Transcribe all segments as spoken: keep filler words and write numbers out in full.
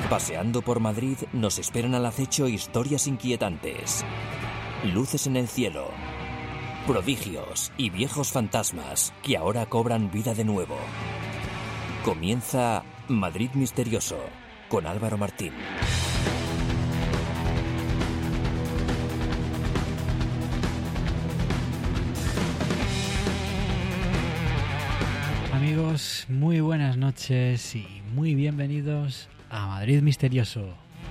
Paseando por Madrid nos esperan al acecho historias inquietantes, luces en el cielo, prodigios y viejos fantasmas que ahora cobran vida de nuevo. Comienza Madrid Misterioso con Álvaro Martín. Amigos, muy buenas noches y muy bienvenidos a Madrid Misterioso.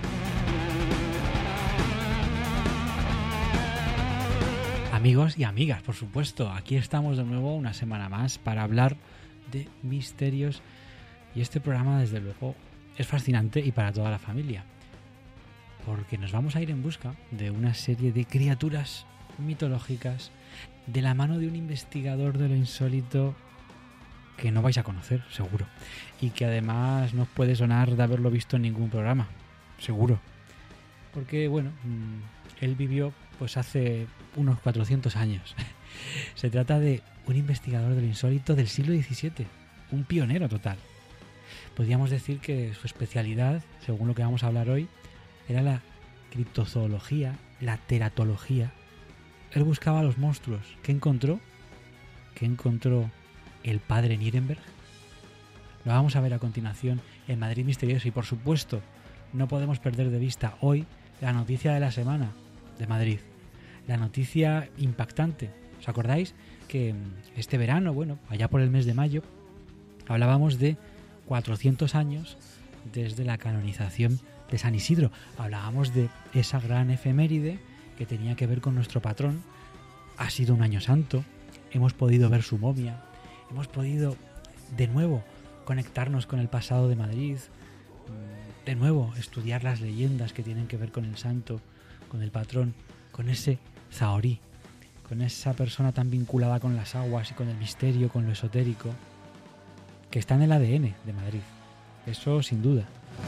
Amigos y amigas, por supuesto, aquí estamos de nuevo una semana más para hablar de misterios y este programa desde luego es fascinante y para toda la familia, porque nos vamos a ir en busca de una serie de criaturas mitológicas de la mano de un investigador de lo insólito que no vais a conocer, seguro, y que además no os puede sonar de haberlo visto en ningún programa, seguro, porque bueno, él vivió pues hace unos cuatrocientos años. Se trata de un investigador de lo insólito del siglo diecisiete, un pionero total. Podríamos decir que su especialidad, según lo que vamos a hablar hoy, era la criptozoología, la teratología. Él buscaba los monstruos. ¿Qué encontró? ¿Qué encontró el padre Nierenberg? Lo vamos a ver a continuación en Madrid Misterioso y por supuesto no podemos perder de vista hoy la noticia de la semana de Madrid, la noticia impactante. ¿Os acordáis que este verano, bueno, allá por el mes de mayo, hablábamos de cuatrocientos años desde la canonización de San Isidro? Hablábamos de esa gran efeméride que tenía que ver con nuestro patrón. Ha sido un año santo, hemos podido ver su momia, hemos podido de nuevo conectarnos con el pasado de Madrid, de nuevo estudiar las leyendas que tienen que ver con el santo, con el patrón, con ese zahorí, con esa persona tan vinculada con las aguas y con el misterio, con lo esotérico, que está en el A D N de Madrid. Eso sin duda.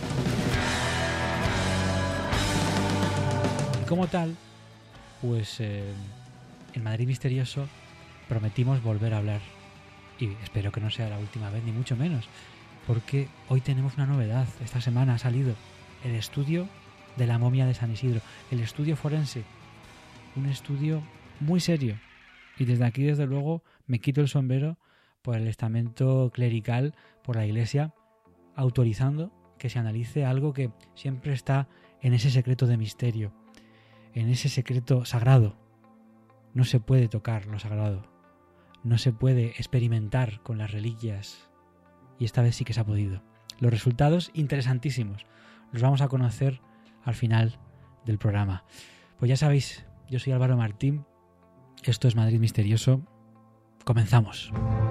Y como tal, pues eh, en Madrid Misterioso prometimos volver a hablar. Y espero que no sea la última vez, ni mucho menos, porque hoy tenemos una novedad. Esta semana ha salido el estudio de la momia de San Isidro, el estudio forense, un estudio muy serio. Y desde aquí, desde luego, me quito el sombrero por el estamento clerical, por la Iglesia, autorizando que se analice algo que siempre está en ese secreto de misterio, en ese secreto sagrado. No se puede tocar lo sagrado. No se puede experimentar con las reliquias y esta vez sí que se ha podido. Los resultados interesantísimos. Los vamos a conocer al final del programa. Pues ya sabéis, yo soy Álvaro Martín. Esto es Madrid Misterioso. Comenzamos.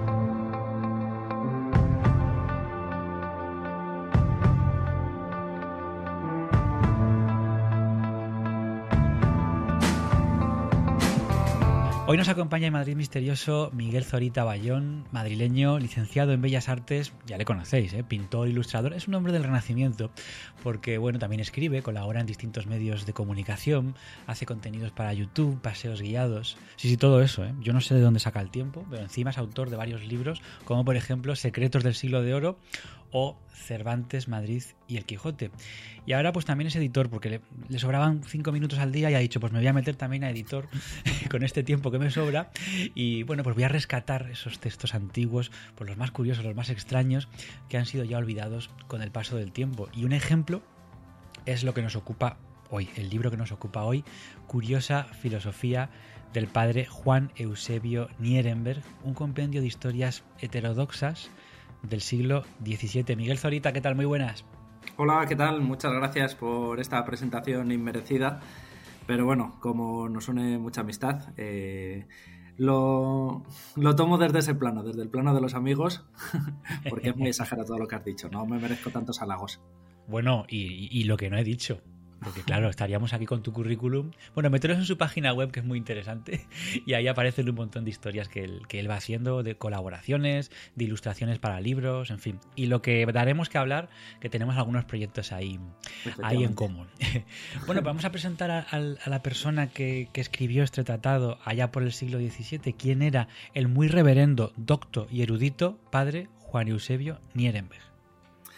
Hoy nos acompaña en Madrid Misterioso Miguel Zorita Bayón, madrileño, licenciado en Bellas Artes, ya le conocéis, ¿eh? Pintor, ilustrador, es un hombre del Renacimiento, porque bueno, también escribe, colabora en distintos medios de comunicación, hace contenidos para YouTube, paseos guiados, sí, sí, todo eso, ¿eh? Yo no sé de dónde saca el tiempo, pero encima es autor de varios libros, como por ejemplo Secretos del Siglo de Oro o Cervantes, Madrid y el Quijote. Y ahora pues también es editor, porque le, le sobraban cinco minutos al día y ha dicho, pues me voy a meter también a editor con este tiempo que me sobra y bueno, pues voy a rescatar esos textos antiguos, pues los más curiosos, los más extraños, que han sido ya olvidados con el paso del tiempo. Y un ejemplo es lo que nos ocupa hoy, el libro que nos ocupa hoy, Curiosa Filosofía del padre Juan Eusebio Nierenberg, un compendio de historias heterodoxas del siglo diecisiete. Miguel Zorita, ¿qué tal? Muy buenas. Hola, ¿qué tal? Muchas gracias por esta presentación inmerecida, pero bueno, como nos une mucha amistad, eh, lo, lo tomo desde ese plano, desde el plano de los amigos, porque es muy exagerado todo lo que has dicho, no me merezco tantos halagos. Bueno, y, y lo que no he dicho, porque claro, estaríamos aquí con tu currículum. Bueno, meteros en su página web, que es muy interesante, y ahí aparecen un montón de historias que él, que él va haciendo, de colaboraciones, de ilustraciones para libros, en fin. Y lo que daremos que hablar, que tenemos algunos proyectos ahí, ahí en común. Bueno, vamos a presentar a, a la persona que, que escribió este tratado allá por el siglo diecisiete. ¿Quién era el muy reverendo, docto y erudito padre Juan Eusebio Nierenberg?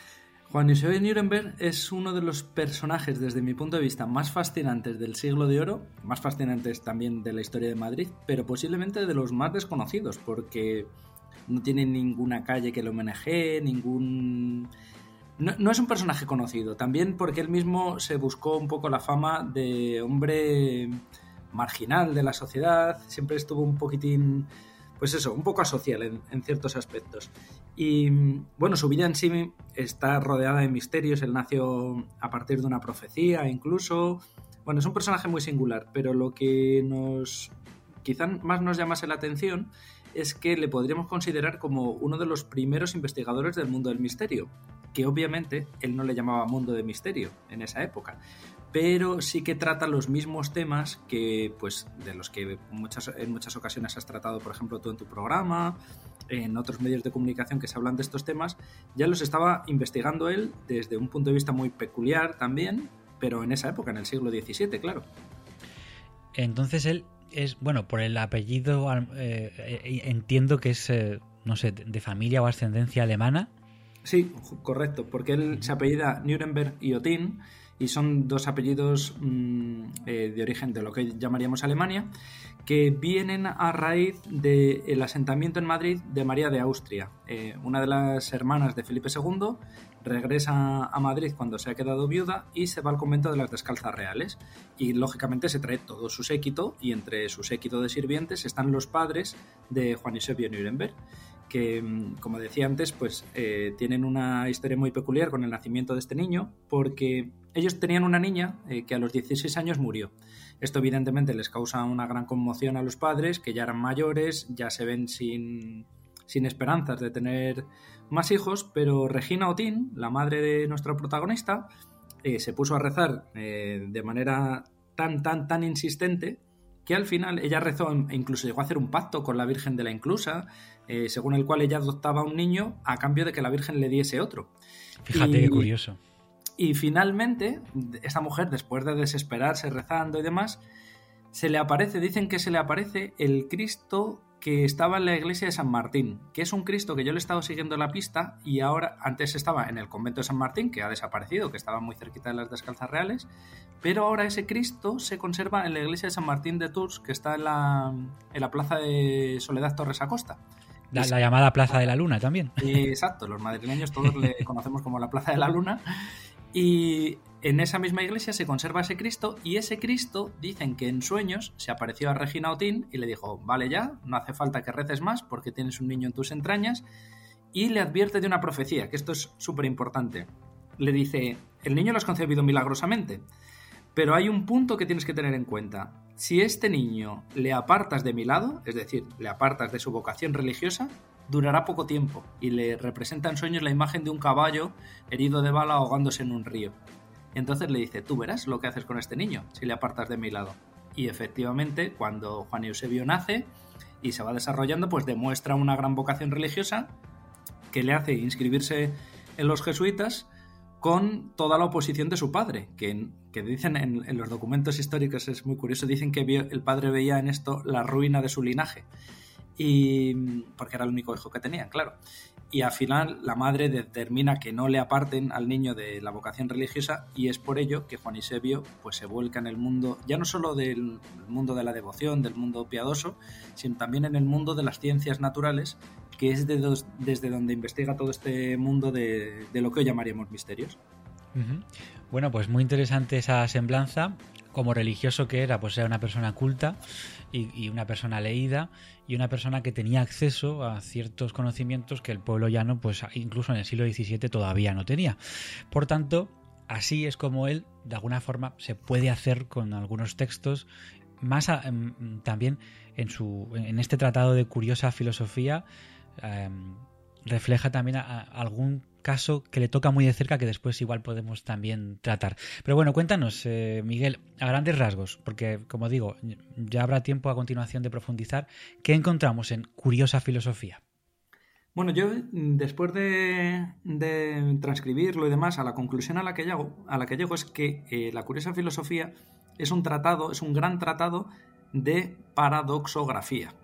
Juan Eusebio de Nuremberg es uno de los personajes, desde mi punto de vista, más fascinantes del siglo de oro, más fascinantes también de la historia de Madrid, pero posiblemente de los más desconocidos, porque no tiene ninguna calle que lo homenajee, ningún... No, no es un personaje conocido, también porque él mismo se buscó un poco la fama de hombre marginal de la sociedad, siempre estuvo un poquitín... Pues eso, un poco asocial en, en ciertos aspectos. Y bueno, su vida en sí está rodeada de misterios. Él nació a partir de una profecía incluso. Bueno, es un personaje muy singular, pero lo que nos quizá más nos llamase la atención es que le podríamos considerar como uno de los primeros investigadores del mundo del misterio, que obviamente él no le llamaba mundo de misterio en esa época, pero sí que trata los mismos temas que, pues, de los que muchas, en muchas ocasiones has tratado, por ejemplo, tú en tu programa, en otros medios de comunicación que se hablan de estos temas. Ya los estaba investigando él desde un punto de vista muy peculiar también, pero en esa época, en el siglo diecisiete, claro. Entonces él es, bueno, por el apellido eh, entiendo que es, eh, no sé, de familia o ascendencia alemana. Sí, correcto, porque él se apellida Nuremberg y Othín, y son dos apellidos mmm, eh, de origen de lo que llamaríamos Alemania, que vienen a raíz del asentamiento en Madrid de María de Austria. Eh, una de las hermanas de Felipe segundo regresa a Madrid cuando se ha quedado viuda y se va al convento de las Descalzas Reales. Y lógicamente se trae todo su séquito, y entre su séquito de sirvientes están los padres de Juan Eusebio Nuremberg, que, como decía antes, pues eh, tienen una historia muy peculiar con el nacimiento de este niño, porque ellos tenían una niña eh, que a los dieciséis años murió. Esto evidentemente les causa una gran conmoción a los padres, que ya eran mayores, ya se ven sin, sin esperanzas de tener más hijos, pero Regina Othín, la madre de nuestro protagonista, eh, se puso a rezar eh, de manera tan, tan, tan insistente, que al final ella rezó e incluso llegó a hacer un pacto con la Virgen de la Inclusa, eh, según el cual ella adoptaba a un niño a cambio de que la Virgen le diese otro. Fíjate, y, qué curioso. Y finalmente, esta mujer, después de desesperarse rezando y demás, se le aparece, dicen que se le aparece el Cristo que estaba en la iglesia de San Martín, que es un Cristo que yo le he estado siguiendo la pista, y ahora, antes estaba en el convento de San Martín, que ha desaparecido, que estaba muy cerquita de las Descalzas Reales, pero ahora ese Cristo se conserva en la iglesia de San Martín de Tours, que está en la, en la plaza de Soledad Torres Acosta. La, la llamada Plaza de la Luna también. Exacto, los madrileños todos le conocemos como la Plaza de la Luna. Y en esa misma iglesia se conserva ese Cristo, y ese Cristo dicen que en sueños se apareció a Regina Othín y le dijo: vale ya, no hace falta que reces más porque tienes un niño en tus entrañas, y le advierte de una profecía, que esto es súper importante. Le dice: el niño lo has concebido milagrosamente, pero hay un punto que tienes que tener en cuenta. Si este niño le apartas de mi lado, es decir, le apartas de su vocación religiosa, durará poco tiempo, y le representa en sueños la imagen de un caballo herido de bala ahogándose en un río. Entonces le dice: tú verás lo que haces con este niño si le apartas de mi lado. Y efectivamente, cuando Juan Eusebio nace y se va desarrollando, pues demuestra una gran vocación religiosa que le hace inscribirse en los jesuitas, con toda la oposición de su padre, que, que dicen en, en los documentos históricos, es muy curioso, dicen que vio, el padre veía en esto la ruina de su linaje, y porque era el único hijo que tenían, claro. Y al final la madre determina que no le aparten al niño de la vocación religiosa, y es por ello que Juan Eusebio pues se vuelca en el mundo, ya no solo del mundo de la devoción, del mundo piadoso, sino también en el mundo de las ciencias naturales, que es de dos, desde donde investiga todo este mundo de, de lo que hoy llamaríamos misterios. Uh-huh. Bueno, pues muy interesante esa semblanza. Como religioso que era, pues era una persona culta y, y una persona leída, y una persona que tenía acceso a ciertos conocimientos que el pueblo llano, pues incluso en el siglo diecisiete todavía no tenía. Por tanto, así es como él, de alguna forma, se puede hacer con algunos textos, más a, también en, su, en este tratado de curiosa filosofía, eh, refleja también a, a algún caso que le toca muy de cerca, que después igual podemos también tratar. Pero bueno, cuéntanos, eh, Miguel, a grandes rasgos, porque como digo, ya habrá tiempo a continuación de profundizar, ¿qué encontramos en Curiosa Filosofía? Bueno, yo después de, de transcribirlo y demás, a la conclusión a la que llego, a la que llego es que eh, la Curiosa Filosofía es un tratado, es un gran tratado de paradoxografía.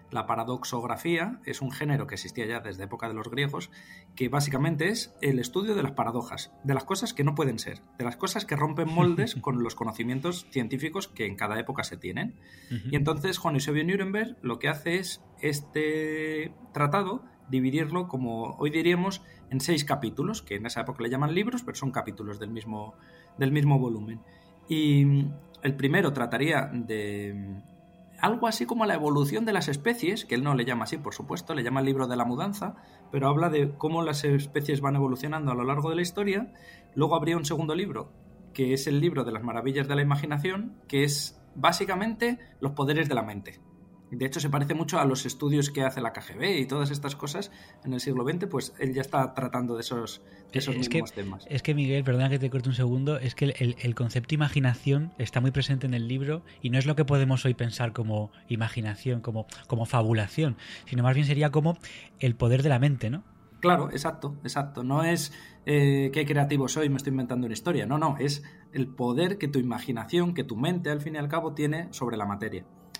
La paradoxografía es un género que existía ya desde época de los griegos, que básicamente es el estudio de las paradojas, de las cosas que no pueden ser, de las cosas que rompen moldes con los conocimientos científicos que en cada época se tienen. Uh-huh. Y entonces Juan Eusebio Nuremberg lo que hace es este tratado dividirlo, como hoy diríamos, en seis capítulos, que en esa época le llaman libros, pero son capítulos del mismo, del mismo volumen. Y el primero trataría de algo así como la evolución de las especies, que él no le llama así, por supuesto, le llama el libro de la mudanza, pero habla de cómo las especies van evolucionando a lo largo de la historia. Luego habría un segundo libro, que es el libro de las maravillas de la imaginación, que es básicamente los poderes de la mente. De hecho, se parece mucho a los estudios que hace la K G B y todas estas cosas en el siglo veinte, pues él ya está tratando de esos, de esos es mismos que, temas. Es que, Miguel, perdona que te corte un segundo, es que el, el concepto imaginación está muy presente en el libro y no es lo que podemos hoy pensar como imaginación, como, como fabulación, sino más bien sería como el poder de la mente, ¿no? Claro, exacto, exacto. No es eh, qué creativo soy, me estoy inventando una historia. No, no, es el poder que tu imaginación, que tu mente, al fin y al cabo, tiene sobre la materia.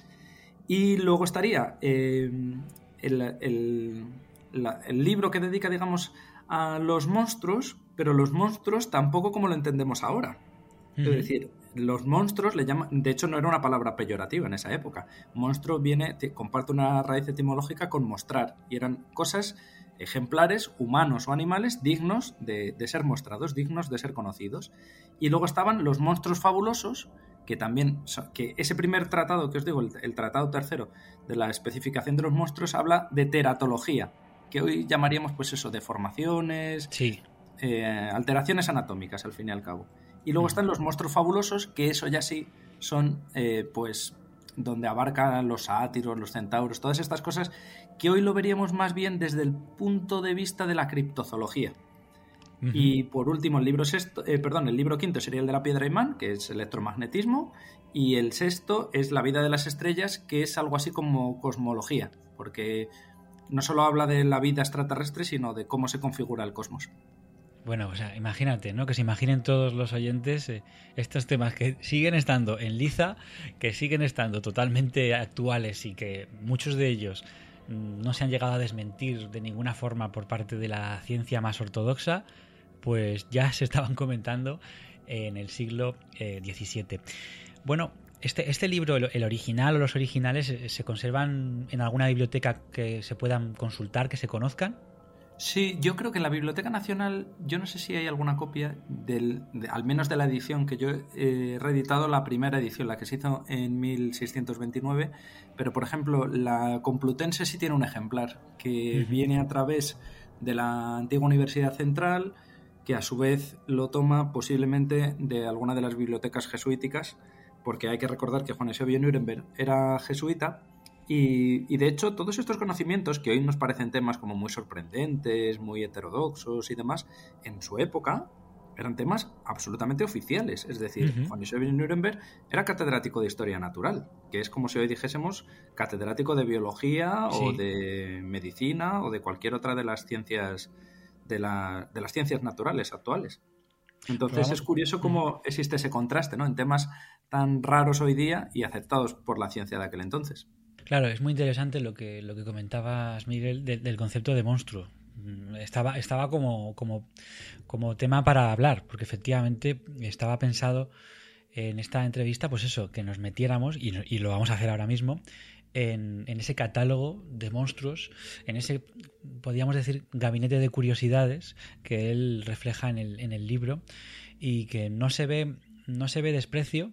Y luego estaría eh, el, el, la, el libro que dedica, digamos, a los monstruos, pero los monstruos tampoco como lo entendemos ahora. Uh-huh. Es decir, los monstruos le llaman... De hecho, no era una palabra peyorativa en esa época. Monstruo viene, te, comparte una raíz etimológica con mostrar, y eran cosas, ejemplares, humanos o animales, dignos de, de ser mostrados, dignos de ser conocidos. Y luego estaban los monstruos fabulosos, que también, que ese primer tratado que os digo, el, el tratado tercero de la especificación de los monstruos, habla de teratología, que hoy llamaríamos pues eso, deformaciones, sí. eh, alteraciones anatómicas al fin y al cabo. Y luego mm. están los monstruos fabulosos, que eso ya sí son eh, pues donde abarcan los sátiros, los centauros, todas estas cosas que hoy lo veríamos más bien desde el punto de vista de la criptozoología. Uh-huh. Y por último, el libro sexto, eh, perdón, el libro quinto sería el de la piedra imán, que es electromagnetismo, y el sexto es la vida de las estrellas, que es algo así como cosmología, porque no solo habla de la vida extraterrestre, sino de cómo se configura el cosmos. Bueno, o sea, imagínate, ¿no? Que se imaginen todos los oyentes eh, estos temas que siguen estando en liza, que siguen estando totalmente actuales y que muchos de ellos no se han llegado a desmentir de ninguna forma por parte de la ciencia más ortodoxa, pues ya se estaban comentando en el siglo eh, diecisiete. Bueno, este, este libro, el, el original o los originales, ¿se conservan en alguna biblioteca que se puedan consultar, que se conozcan? Sí, yo creo que en la Biblioteca Nacional, yo no sé si hay alguna copia, del, de, al menos de la edición que yo he reeditado, la primera edición, la que se hizo en mil seiscientos veintinueve, pero por ejemplo la Complutense sí tiene un ejemplar que uh-huh. viene a través de la antigua Universidad Central, que a su vez lo toma posiblemente de alguna de las bibliotecas jesuíticas, porque hay que recordar que Juan Eusebio Nuremberg era jesuita. Y, y de hecho todos estos conocimientos que hoy nos parecen temas como muy sorprendentes, muy heterodoxos y demás, en su época eran temas absolutamente oficiales. Es decir, uh-huh. Juan Eusebio Nuremberg era catedrático de Historia Natural, que es como si hoy dijésemos catedrático de Biología sí. o de Medicina o de cualquier otra de las ciencias de, la, de las ciencias naturales actuales. Entonces claro. es curioso cómo existe ese contraste, ¿no? En temas tan raros hoy día y aceptados por la ciencia de aquel entonces. Claro, es muy interesante lo que, lo que comentabas, Miguel, de, del concepto de monstruo. Estaba, estaba como, como, como tema para hablar, porque efectivamente estaba pensado en esta entrevista, pues eso, que nos metiéramos, y, y lo vamos a hacer ahora mismo, en, en ese catálogo de monstruos, en ese, podríamos decir, gabinete de curiosidades que él refleja en el, en el libro, y que no se ve, no se ve desprecio.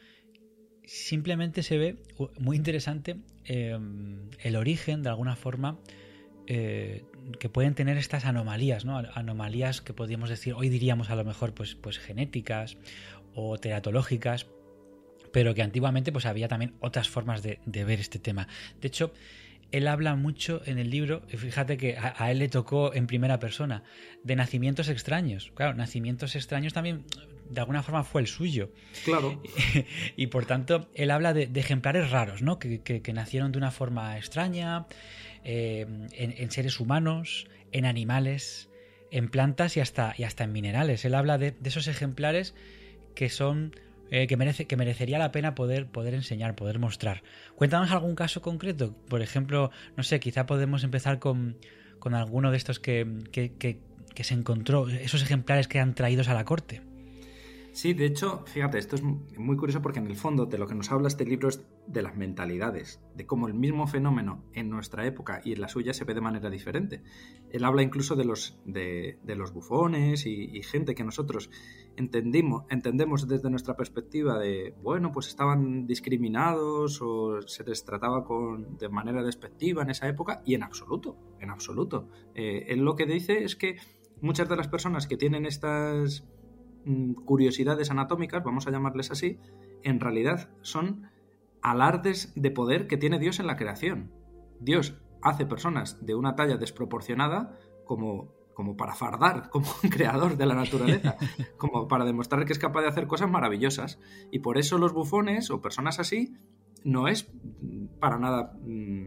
Simplemente se ve muy interesante eh, el origen, de alguna forma, eh, que pueden tener estas anomalías, ¿no? Anomalías que podríamos decir, hoy diríamos a lo mejor pues, pues genéticas o teratológicas, pero que antiguamente pues había también otras formas de, de ver este tema. De hecho, él habla mucho en el libro, y fíjate que a, a él le tocó en primera persona, de nacimientos extraños. Claro, nacimientos extraños también de alguna forma fue el suyo. Claro. Y, y por tanto, él habla de, de ejemplares raros, ¿no? Que, que, que nacieron de una forma extraña, eh, en, en seres humanos, en animales, en plantas y hasta, y hasta en minerales. Él habla de, de esos ejemplares que son eh, que merece que merecería la pena poder, poder enseñar, poder mostrar. Cuéntanos algún caso concreto. Por ejemplo, no sé, quizá podemos empezar con, con alguno de estos que, que, que, que se encontró, esos ejemplares que han traídos a la corte. Sí, de hecho, fíjate, esto es muy curioso porque en el fondo de lo que nos habla este libro es de las mentalidades, de cómo el mismo fenómeno en nuestra época y en la suya se ve de manera diferente. Él habla incluso de los, de, de los bufones y, y gente que nosotros entendimos, entendemos desde nuestra perspectiva de, bueno, pues estaban discriminados o se les trataba con, de manera despectiva en esa época, y en absoluto, en absoluto. Eh, él lo que dice es que muchas de las personas que tienen estas curiosidades anatómicas, vamos a llamarles así, en realidad son alardes de poder que tiene Dios en la creación. Dios hace personas de una talla desproporcionada como, como para fardar, como un creador de la naturaleza, como para demostrar que es capaz de hacer cosas maravillosas. Y por eso los bufones o personas así no es para nada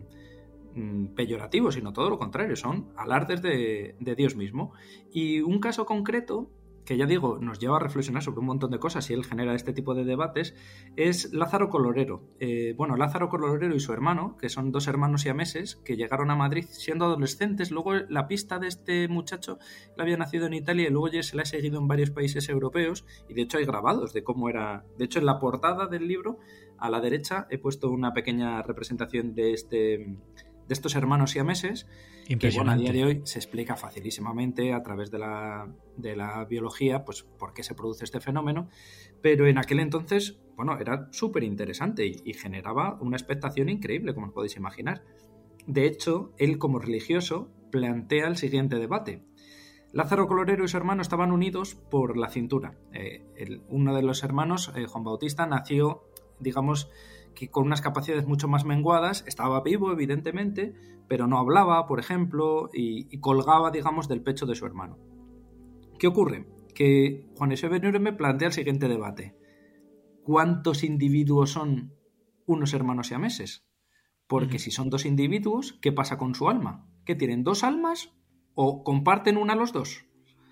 mmm, peyorativo, sino todo lo contrario, son alardes de, de Dios mismo. Y un caso concreto que ya digo, nos lleva a reflexionar sobre un montón de cosas y él genera este tipo de debates, es Lázaro Colorero. Eh, bueno, Lázaro Colorero y su hermano, que son dos hermanos siameses, que llegaron a Madrid siendo adolescentes. Luego la pista de este muchacho, él había nacido en Italia y luego ya se le ha seguido en varios países europeos, y de hecho hay grabados de cómo era. De hecho, en la portada del libro, a la derecha, he puesto una pequeña representación de este... de estos hermanos siameses, que bueno, a día de hoy se explica facilísimamente a través de la, de la biología, pues por qué se produce este fenómeno, pero en aquel entonces, bueno, era súper interesante y, y generaba una expectación increíble, como os podéis imaginar. De hecho, él como religioso plantea el siguiente debate. Lázaro Colorero y su hermano estaban unidos por la cintura. Eh, el, uno de los hermanos, eh, Juan Bautista, nació, digamos, que con unas capacidades mucho más menguadas, estaba vivo evidentemente, pero no hablaba, por ejemplo, y, y colgaba, digamos, del pecho de su hermano. ¿Qué ocurre? Que Juan Eusebio Nuremberg plantea el siguiente debate. ¿Cuántos individuos son unos hermanos siameses? Porque uh-huh. si son dos individuos, ¿qué pasa con su alma? ¿Qué tienen, dos almas o comparten una los dos?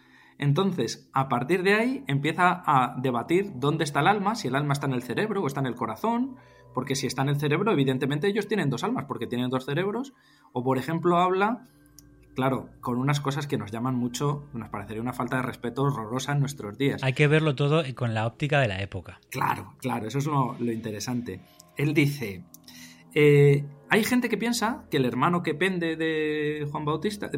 Entonces, a partir de ahí empieza a debatir dónde está el alma, si el alma está en el cerebro o está en el corazón, porque si está en el cerebro, evidentemente ellos tienen dos almas, porque tienen dos cerebros. O, por ejemplo, habla, claro, con unas cosas que nos llaman mucho, nos parecería una falta de respeto horrorosa en nuestros días. Hay que verlo todo con la óptica de la época. Claro, claro, eso es lo, lo interesante. Él dice, eh, hay gente que piensa que el hermano que pende de Juan Bautista,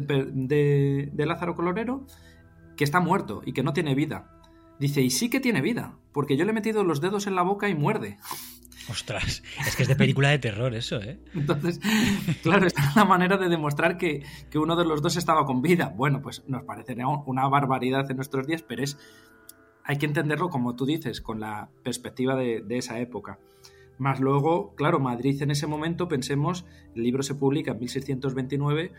de, de Lázaro Colorero, que está muerto y que no tiene vida. Dice, y sí que tiene vida, porque yo le he metido los dedos en la boca y muerde. Ostras, es que es de película de terror eso, ¿eh? Entonces, claro, esta es la manera de demostrar que, que uno de los dos estaba con vida. Bueno, pues nos parecería una barbaridad en nuestros días, pero es, hay que entenderlo, como tú dices, con la perspectiva de, de esa época. Más luego, claro, Madrid en ese momento, pensemos, el libro se publica en mil seiscientos veintinueve,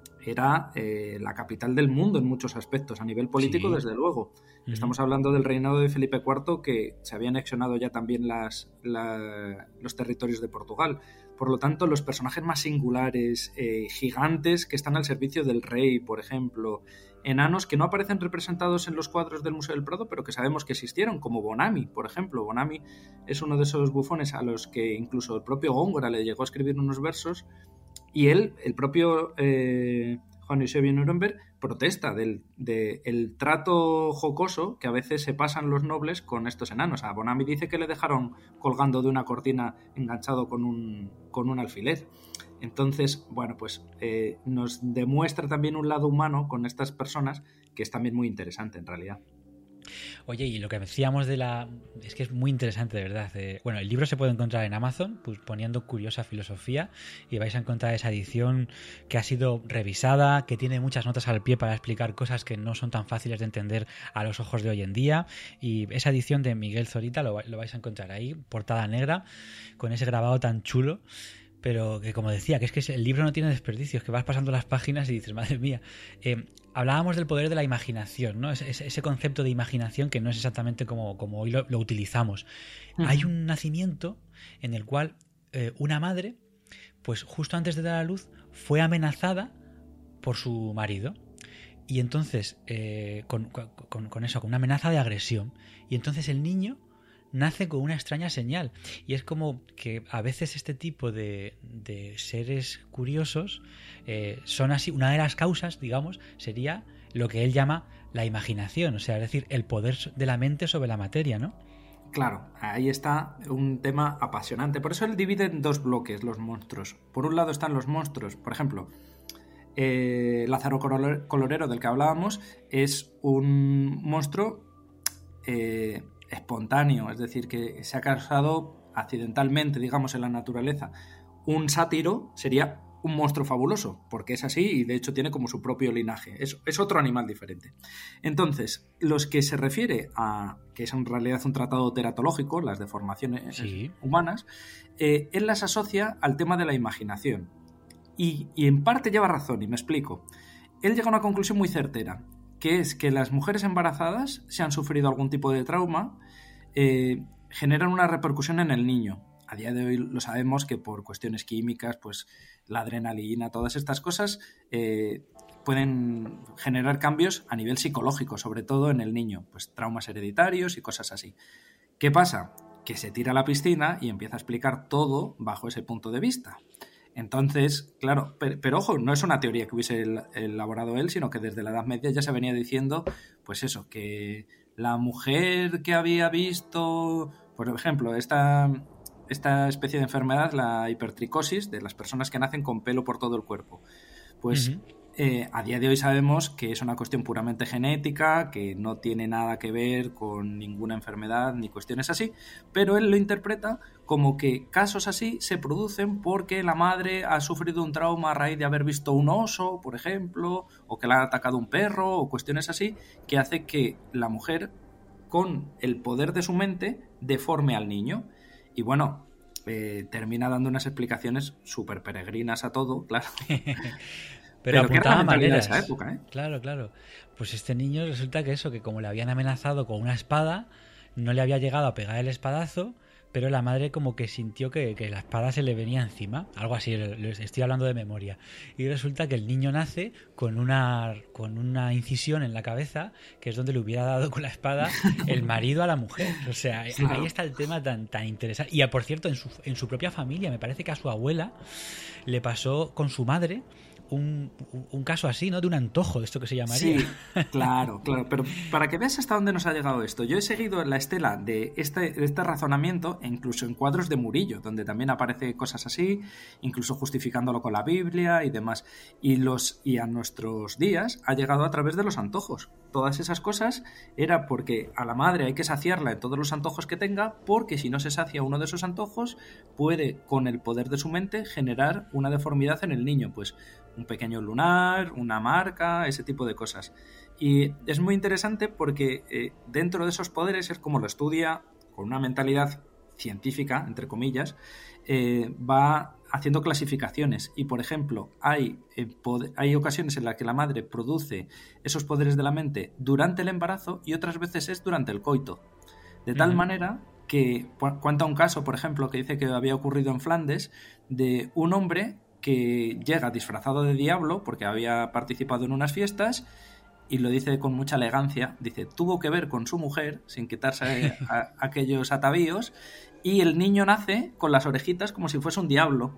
era eh, la capital del mundo en muchos aspectos, a nivel político, sí. Desde luego. Uh-huh. Estamos hablando del reinado de Felipe cuarto, que se habían anexionado ya también las, la, los territorios de Portugal. Por lo tanto, los personajes más singulares, eh, gigantes, que están al servicio del rey, por ejemplo, enanos que no aparecen representados en los cuadros del Museo del Prado, pero que sabemos que existieron, como Bonami, por ejemplo. Bonami es uno de esos bufones a los que incluso el propio Góngora le llegó a escribir unos versos. Y él, el propio eh, Juan Eusebio Nuremberg, protesta del de el trato jocoso que a veces se pasan los nobles con estos enanos. A Bonami dice que le dejaron colgando de una cortina enganchado con un, con un alfiler. Entonces, bueno, pues eh, nos demuestra también un lado humano con estas personas que es también muy interesante en realidad. Oye, y lo que decíamos de la... es que es muy interesante, de verdad. Eh, bueno, el libro se puede encontrar en Amazon, pues poniendo Curiosa Filosofía, y vais a encontrar esa edición que ha sido revisada, que tiene muchas notas al pie para explicar cosas que no son tan fáciles de entender a los ojos de hoy en día. Y esa edición de Miguel Zorita lo, lo vais a encontrar ahí, portada negra, con ese grabado tan chulo. Pero que, como decía, que es que el libro no tiene desperdicios, que vas pasando las páginas y dices, madre mía. Eh, hablábamos del poder de la imaginación, ¿no? Ese, ese concepto de imaginación que no es exactamente como, como hoy lo, lo utilizamos. Uh-huh. Hay un nacimiento en el cual eh, una madre, pues justo antes de dar a luz, fue amenazada por su marido. Y entonces, eh, con, con, con eso, con una amenaza de agresión. Y entonces el niño nace con una extraña señal. Y es como que a veces este tipo de, de seres curiosos eh, son así. Una de las causas, digamos, sería lo que él llama la imaginación, o sea, es decir, el poder de la mente sobre la materia, ¿no? Claro, ahí está un tema apasionante. Por eso él divide en dos bloques los monstruos. Por un lado están los monstruos, por ejemplo, eh, Lázaro Colorero, del que hablábamos, es un monstruo eh, espontáneo, es decir, que se ha causado accidentalmente, digamos, en la naturaleza. Un sátiro sería un monstruo fabuloso, porque es así y de hecho tiene como su propio linaje. Es, es otro animal diferente. Entonces, los que se refiere a, que es en realidad un tratado teratológico, las deformaciones sí. humanas, eh, él las asocia al tema de la imaginación. Y, y en parte lleva razón, y me explico. Él llega a una conclusión muy certera, que es que las mujeres embarazadas, si han sufrido algún tipo de trauma, eh, generan una repercusión en el niño. A día de hoy lo sabemos que por cuestiones químicas, pues la adrenalina, todas estas cosas eh, pueden generar cambios a nivel psicológico, sobre todo en el niño, pues traumas hereditarios y cosas así. ¿Qué pasa? Que se tira a la piscina y empieza a explicar todo bajo ese punto de vista. Entonces, claro, pero, pero ojo, no es una teoría que hubiese elaborado él, sino que desde la Edad Media ya se venía diciendo, pues eso, que la mujer que había visto, por ejemplo, esta... esta especie de enfermedad, la hipertricosis, de las personas que nacen con pelo por todo el cuerpo. Pues uh-huh. eh, a día de hoy sabemos que es una cuestión puramente genética, que no tiene nada que ver con ninguna enfermedad ni cuestiones así, pero él lo interpreta como que casos así se producen porque la madre ha sufrido un trauma a raíz de haber visto un oso, por ejemplo, o que le ha atacado un perro, o cuestiones así, que hace que la mujer, con el poder de su mente, deforme al niño. Y bueno, eh, termina dando unas explicaciones súper peregrinas a todo, claro. Pero, Pero apuntaba maneras. De esa época, ¿eh? Claro, claro. Pues este niño resulta que eso, que como le habían amenazado con una espada, no le había llegado a pegar el espadazo, pero la madre como que sintió que, que la espada se le venía encima, algo así, estoy hablando de memoria. Y resulta que el niño nace con una, con una incisión en la cabeza, que es donde le hubiera dado con la espada el marido a la mujer. O sea, sí, ahí está el tema tan, tan interesante. Y por cierto, en su, en su propia familia, me parece que a su abuela le pasó con su madre Un, un caso así, ¿no? De un antojo, de esto que se llamaría. Sí, claro, claro. Pero para que veas hasta dónde nos ha llegado esto, yo he seguido la estela de este, de este razonamiento, e incluso en cuadros de Murillo, donde también aparece cosas así, incluso justificándolo con la Biblia y demás. Y, los, y a nuestros días ha llegado a través de los antojos. Todas esas cosas era porque a la madre hay que saciarla en todos los antojos que tenga, porque si no se sacia uno de esos antojos, puede, con el poder de su mente, generar una deformidad en el niño, pues un pequeño lunar, una marca, ese tipo de cosas. Y es muy interesante porque eh, dentro de esos poderes es como lo estudia con una mentalidad científica, entre comillas, eh, va haciendo clasificaciones. Y, por ejemplo, hay, eh, pod- hay ocasiones en las que la madre produce esos poderes de la mente durante el embarazo y otras veces es durante el coito. De tal uh-huh. manera que cuenta un caso, por ejemplo, que dice que había ocurrido en Flandes, de un hombre que llega disfrazado de diablo porque había participado en unas fiestas y lo dice con mucha elegancia, dice, tuvo que ver con su mujer sin quitarse a, a, aquellos atavíos y el niño nace con las orejitas como si fuese un diablo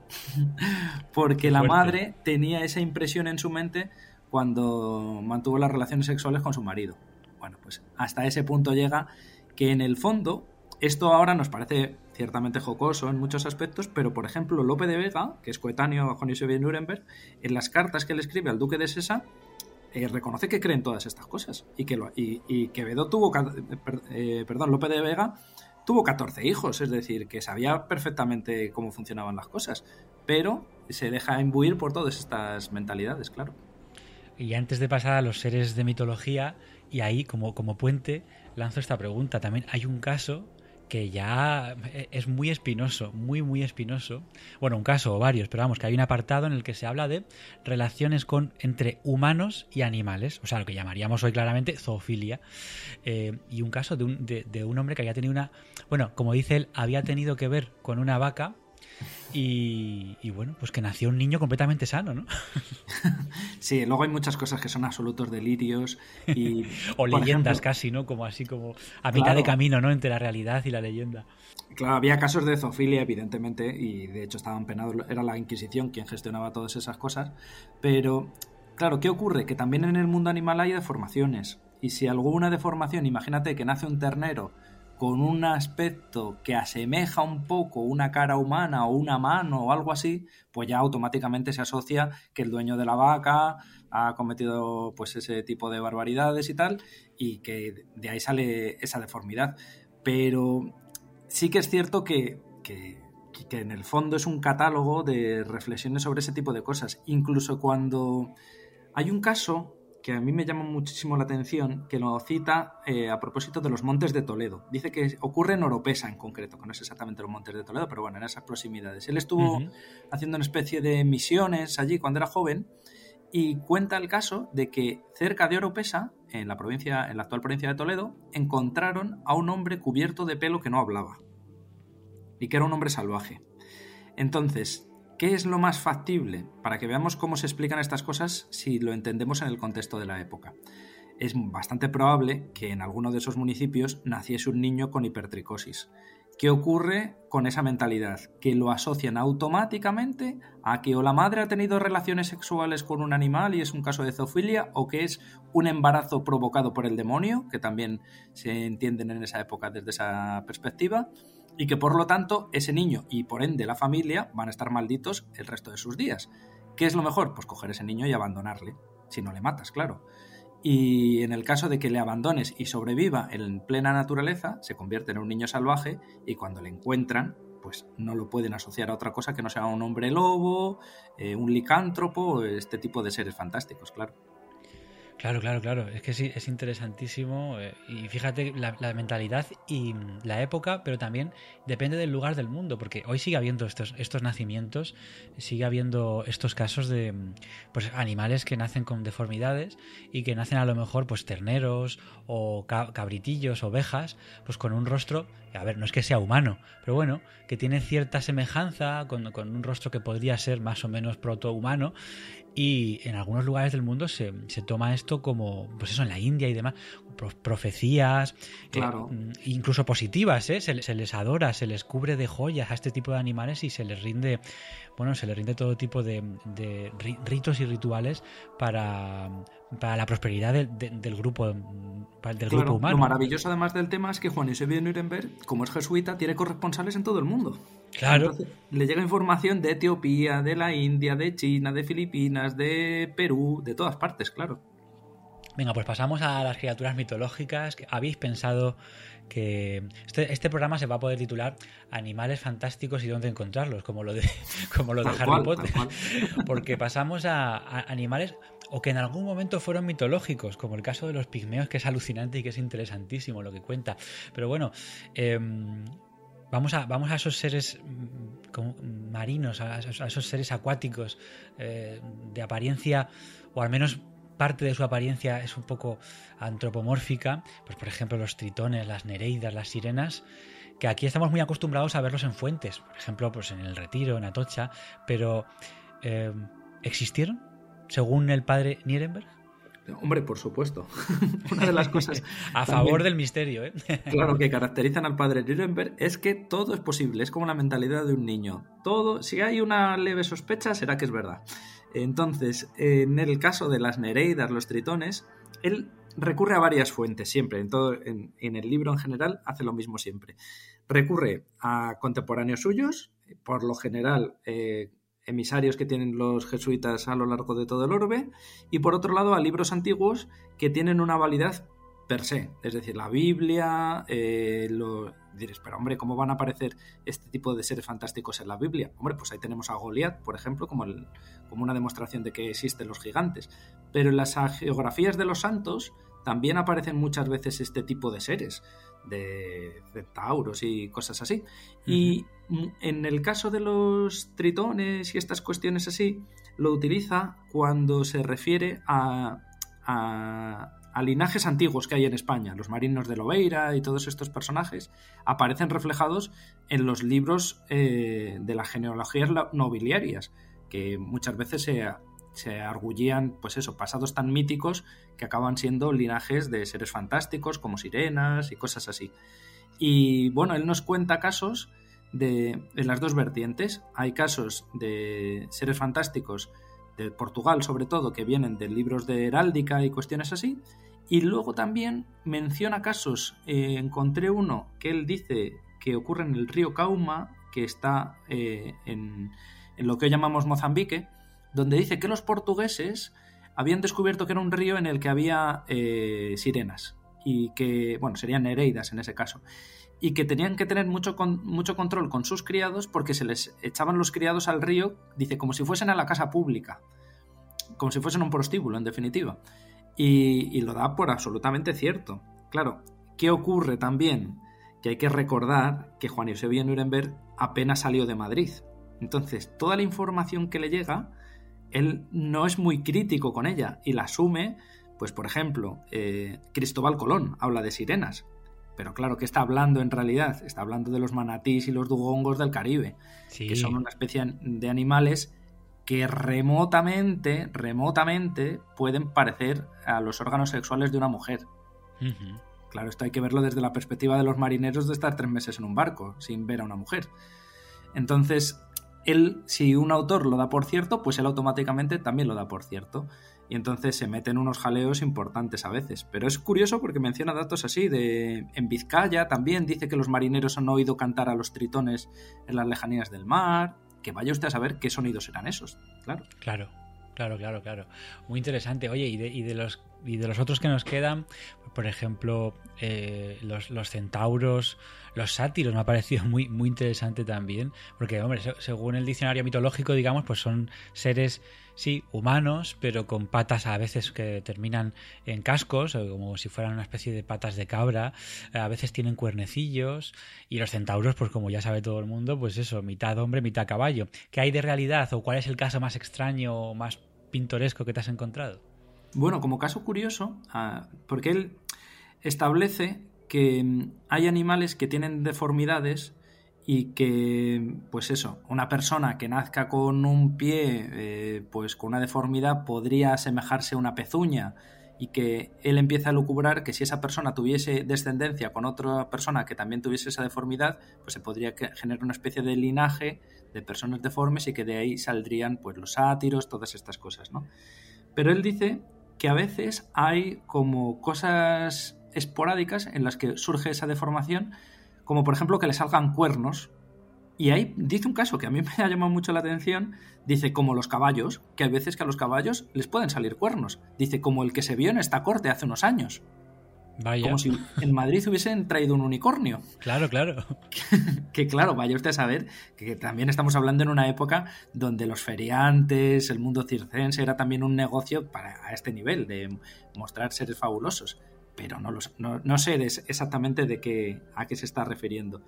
porque la madre tenía esa impresión en su mente cuando mantuvo las relaciones sexuales con su marido. Bueno, pues hasta ese punto llega que en el fondo esto ahora nos parece ciertamente jocoso en muchos aspectos, pero por ejemplo Lope de Vega, que es coetáneo a Juan José de Nuremberg, en las cartas que le escribe al duque de Sesa, eh, reconoce que cree en todas estas cosas y que lo, y, y Quevedo tuvo, eh, perdón, Lope de Vega tuvo catorce hijos, es decir, que sabía perfectamente cómo funcionaban las cosas, pero se deja imbuir por todas estas mentalidades, claro. Y antes de pasar a los seres de mitología, y ahí como, como puente lanzo esta pregunta, también hay un caso que ya es muy espinoso, muy, muy espinoso. Bueno, un caso o varios, pero vamos, que hay un apartado en el que se habla de relaciones con entre humanos y animales, o sea, lo que llamaríamos hoy claramente zoofilia. Eh, y un caso de un, de, de un hombre que había tenido una... Bueno, como dice él, había tenido que ver con una vaca y, y bueno, pues que nació un niño completamente sano, ¿no? Sí, luego hay muchas cosas que son absolutos delirios y... o leyendas ejemplo, casi, ¿no? Como así como a claro, mitad de camino, ¿no? Entre la realidad y la leyenda. Claro, había casos de zoofilia, evidentemente, y de hecho estaban penados, era la Inquisición quien gestionaba todas esas cosas, pero, claro, ¿qué ocurre? Que también en el mundo animal hay deformaciones, y si alguna deformación, imagínate que nace un ternero con un aspecto que asemeja un poco una cara humana o una mano o algo así, pues ya automáticamente se asocia que el dueño de la vaca ha cometido pues ese tipo de barbaridades y tal, y que de ahí sale esa deformidad. Pero sí que es cierto que, que, que en el fondo es un catálogo de reflexiones sobre ese tipo de cosas. Incluso cuando hay un caso que a mí me llama muchísimo la atención, que lo cita eh, a propósito de los Montes de Toledo. Dice que ocurre en Oropesa en concreto, que no es exactamente los Montes de Toledo, pero bueno, en esas proximidades. Él estuvo uh-huh. haciendo una especie de misiones allí cuando era joven y cuenta el caso de que cerca de Oropesa, en la provincia, en la actual provincia de Toledo, encontraron a un hombre cubierto de pelo que no hablaba y que era un hombre salvaje. Entonces, ¿qué es lo más factible? Para que veamos cómo se explican estas cosas si lo entendemos en el contexto de la época. Es bastante probable que en alguno de esos municipios naciese un niño con hipertricosis. ¿Qué ocurre con esa mentalidad? Que lo asocian automáticamente a que o la madre ha tenido relaciones sexuales con un animal y es un caso de zoofilia, o que es un embarazo provocado por el demonio, que también se entienden en esa época desde esa perspectiva, y que por lo tanto ese niño y por ende la familia van a estar malditos el resto de sus días. ¿Qué es lo mejor? Pues coger ese niño y abandonarle, si no le matas, claro. Y en el caso de que le abandones y sobreviva en plena naturaleza, se convierte en un niño salvaje y cuando le encuentran, pues no lo pueden asociar a otra cosa que no sea un hombre lobo, eh, un licántropo, este tipo de seres fantásticos, claro. Claro, claro, claro. Es que sí, es interesantísimo. Eh, y fíjate la, la mentalidad y la época, pero también depende del lugar del mundo, porque hoy sigue habiendo estos, estos nacimientos, sigue habiendo estos casos de pues animales que nacen con deformidades y que nacen a lo mejor pues terneros o cabritillos, ovejas, pues con un rostro, a ver, no es que sea humano, pero bueno, que tiene cierta semejanza con, con un rostro que podría ser más o menos protohumano. Y en algunos lugares del mundo se, se toma esto como, pues eso, en la India y demás, profecías, claro. eh, incluso positivas, ¿eh? Se, se les adora, se les cubre de joyas a este tipo de animales y se les rinde, bueno, se les rinde todo tipo de, de ritos y rituales para, para la prosperidad de, de, del grupo del claro, grupo humano. Lo maravilloso además del tema es que Juan Eusebio de Nuremberg, como es jesuita, tiene corresponsales en todo el mundo. Claro. Entonces, le llega información de Etiopía, de la India, de China, de Filipinas, de Perú, de todas partes, claro. Venga, pues pasamos a las criaturas mitológicas. ¿Habéis pensado que este, este programa se va a poder titular Animales fantásticos y dónde encontrarlos? Como lo de, como lo de Harry cual, Potter. Porque pasamos a, a animales o que en algún momento fueron mitológicos, como el caso de los pigmeos, que es alucinante y que es interesantísimo lo que cuenta. Pero bueno, eh, Vamos a, vamos a esos seres como marinos, a, a esos seres acuáticos eh, de apariencia, o al menos parte de su apariencia es un poco antropomórfica, pues por ejemplo los tritones, las nereidas, las sirenas, que aquí estamos muy acostumbrados a verlos en fuentes, por ejemplo pues en el Retiro, en Atocha, pero eh, ¿existieron según el padre Nirenberg? Hombre, por supuesto. Una de las cosas a favor también, del misterio, ¿eh? Claro, que caracterizan al padre Nuremberg es que todo es posible, es como la mentalidad de un niño. Todo, si hay una leve sospecha, será que es verdad. Entonces, en el caso de las nereidas, los tritones, él recurre a varias fuentes siempre. En, todo, en, en el libro en general hace lo mismo siempre. Recurre a contemporáneos suyos, por lo general eh, emisarios que tienen los jesuitas a lo largo de todo el orbe, y por otro lado a libros antiguos que tienen una validez per se, es decir, la Biblia, eh, lo... diréis, pero hombre, ¿cómo van a aparecer este tipo de seres fantásticos en la Biblia? Hombre, pues ahí tenemos a Goliat, por ejemplo, como, el, como una demostración de que existen los gigantes, pero en las geografías de los santos también aparecen muchas veces este tipo de seres, de centauros y cosas así. Uh-huh. Y en el caso de los tritones y estas cuestiones así, lo utiliza cuando se refiere a, a, a linajes antiguos que hay en España. Los marinos de Lobeira y todos estos personajes aparecen reflejados en los libros eh, de las genealogías nobiliarias, que muchas veces se, se argullían, pues eso, pasados tan míticos que acaban siendo linajes de seres fantásticos como sirenas y cosas así. Y bueno, él nos cuenta casos de, de las dos vertientes. Hay casos de seres fantásticos de Portugal, sobre todo, que vienen de libros de heráldica y cuestiones así. Y luego también menciona casos, eh, encontré uno que él dice que ocurre en el río Cauma, que está eh, en, en lo que hoy llamamos Mozambique, donde dice que los portugueses habían descubierto que era un río en el que había eh, sirenas, y que, bueno, serían nereidas en ese caso, y que tenían que tener mucho, con, mucho control con sus criados porque se les echaban los criados al río, dice, como si fuesen a la casa pública, como si fuesen un prostíbulo, en definitiva. Y, y lo da por absolutamente cierto. Claro, ¿qué ocurre también? Que hay que recordar que Juan Eusebio Nuremberg apenas salió de Madrid. Entonces, toda la información que le llega, él no es muy crítico con ella y la asume, pues por ejemplo, eh, Cristóbal Colón habla de sirenas. Pero claro, ¿qué está hablando en realidad? Está hablando de los manatís y los dugongos del Caribe, sí, que son una especie de animales que remotamente, remotamente pueden parecer a los órganos sexuales de una mujer. Uh-huh. Claro, esto hay que verlo desde la perspectiva de los marineros de estar tres meses en un barco sin ver a una mujer. Entonces, él, si un autor lo da por cierto, pues él automáticamente también lo da por cierto. Y entonces se meten unos jaleos importantes a veces. Pero es curioso porque menciona datos así, de en Vizcaya también dice que los marineros han oído cantar a los tritones en las lejanías del mar. Que vaya usted a saber qué sonidos eran esos, claro. Claro, claro, claro, claro. Muy interesante. Oye, y de, y de los y de los otros que nos quedan, por ejemplo, eh, los, los centauros, los sátiros, me ha parecido muy, muy interesante también, porque, hombre, según el diccionario mitológico, digamos, pues son seres, sí, humanos, pero con patas a veces que terminan en cascos, como si fueran una especie de patas de cabra, a veces tienen cuernecillos, y los centauros, pues como ya sabe todo el mundo, pues eso, mitad hombre, mitad caballo. ¿Qué hay de realidad o cuál es el caso más extraño o más pintoresco que te has encontrado? Bueno, como caso curioso, porque él establece que hay animales que tienen deformidades y que, pues eso, una persona que nazca con un pie, eh, pues con una deformidad podría asemejarse a una pezuña, y que él empieza a lucubrar que si esa persona tuviese descendencia con otra persona que también tuviese esa deformidad, pues se podría generar una especie de linaje de personas deformes y que de ahí saldrían pues los sátiros, todas estas cosas, ¿no? Pero él dice que a veces hay como cosas esporádicas en las que surge esa deformación, como por ejemplo que le salgan cuernos. Y ahí dice un caso que a mí me ha llamado mucho la atención, dice como los caballos, que hay veces que a los caballos les pueden salir cuernos. Dice como el que se vio en esta corte hace unos años. Vaya. Como si en Madrid hubiesen traído un unicornio. Claro, claro. Que, que claro, vaya usted a saber que, que también estamos hablando en una época donde los feriantes, el mundo circense era también un negocio para, a este nivel, de mostrar seres fabulosos. Pero no, los, no, no sé exactamente de qué, a qué se está refiriendo.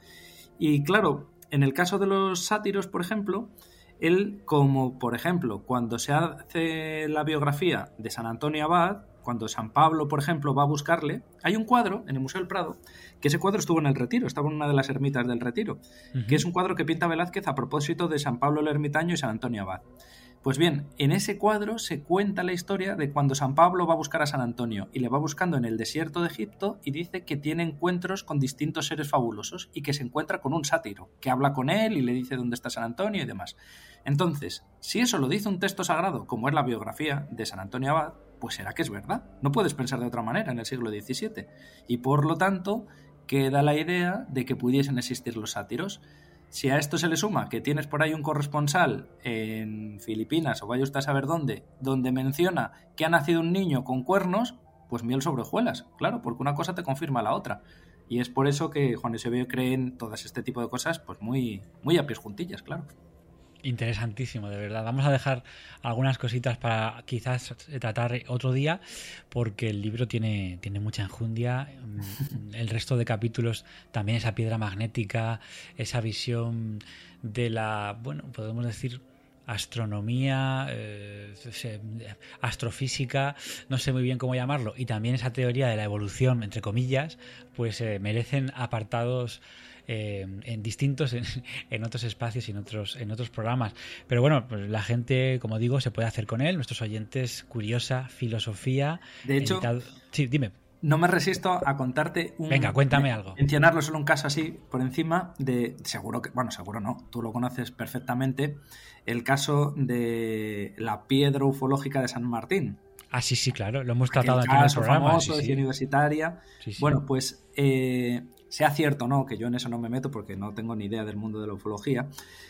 Y claro, en el caso de los sátiros, por ejemplo, él, como por ejemplo, cuando se hace la biografía de San Antonio Abad, cuando San Pablo, por ejemplo, va a buscarle, hay un cuadro en el Museo del Prado, que ese cuadro estuvo en el Retiro, estaba en una de las ermitas del Retiro, uh-huh. que es un cuadro que pinta Velázquez a propósito de San Pablo el Ermitaño y San Antonio Abad. Pues bien, en ese cuadro se cuenta la historia de cuando San Pablo va a buscar a San Antonio y le va buscando en el desierto de Egipto y dice que tiene encuentros con distintos seres fabulosos y que se encuentra con un sátiro, que habla con él y le dice dónde está San Antonio y demás. Entonces, si eso lo dice un texto sagrado, como es la biografía de San Antonio Abad, pues será que es verdad. No puedes pensar de otra manera en el siglo diecisiete. Y por lo tanto, queda la idea de que pudiesen existir los sátiros. Si a esto se le suma que tienes por ahí un corresponsal en Filipinas o vaya usted a saber dónde, donde menciona que ha nacido un niño con cuernos, pues miel sobre hojuelas, claro, porque una cosa te confirma la otra. Y es por eso que Juan Eusebio cree en todas este tipo de cosas pues muy, muy a pies juntillas, claro. Interesantísimo, de verdad. Vamos a dejar algunas cositas para quizás tratar otro día, porque el libro tiene, tiene mucha enjundia. El resto de capítulos también, esa piedra magnética, esa visión de la, bueno, podemos decir astronomía, eh, astrofísica, no sé muy bien cómo llamarlo, y también esa teoría de la evolución, entre comillas, pues eh, merecen apartados eh, en distintos, en, en otros espacios y en otros, en otros programas. Pero bueno, pues la gente, como digo, se puede hacer con él, nuestros oyentes, Curiosa Filosofía. De hecho, editado... sí, dime. No me resisto a contarte un... Venga, cuéntame algo. Mencionarlo solo un caso así por encima de... Seguro que... Bueno, seguro no. Tú lo conoces perfectamente. El caso de la piedra ufológica de San Martín. Ah, sí, sí, claro. Lo hemos tratado aquí en el programa. Famoso, sí, sí. Universitaria. Sí, sí. Bueno, pues... Eh, sea cierto o no, que yo en eso no me meto porque no tengo ni idea del mundo de la ufología,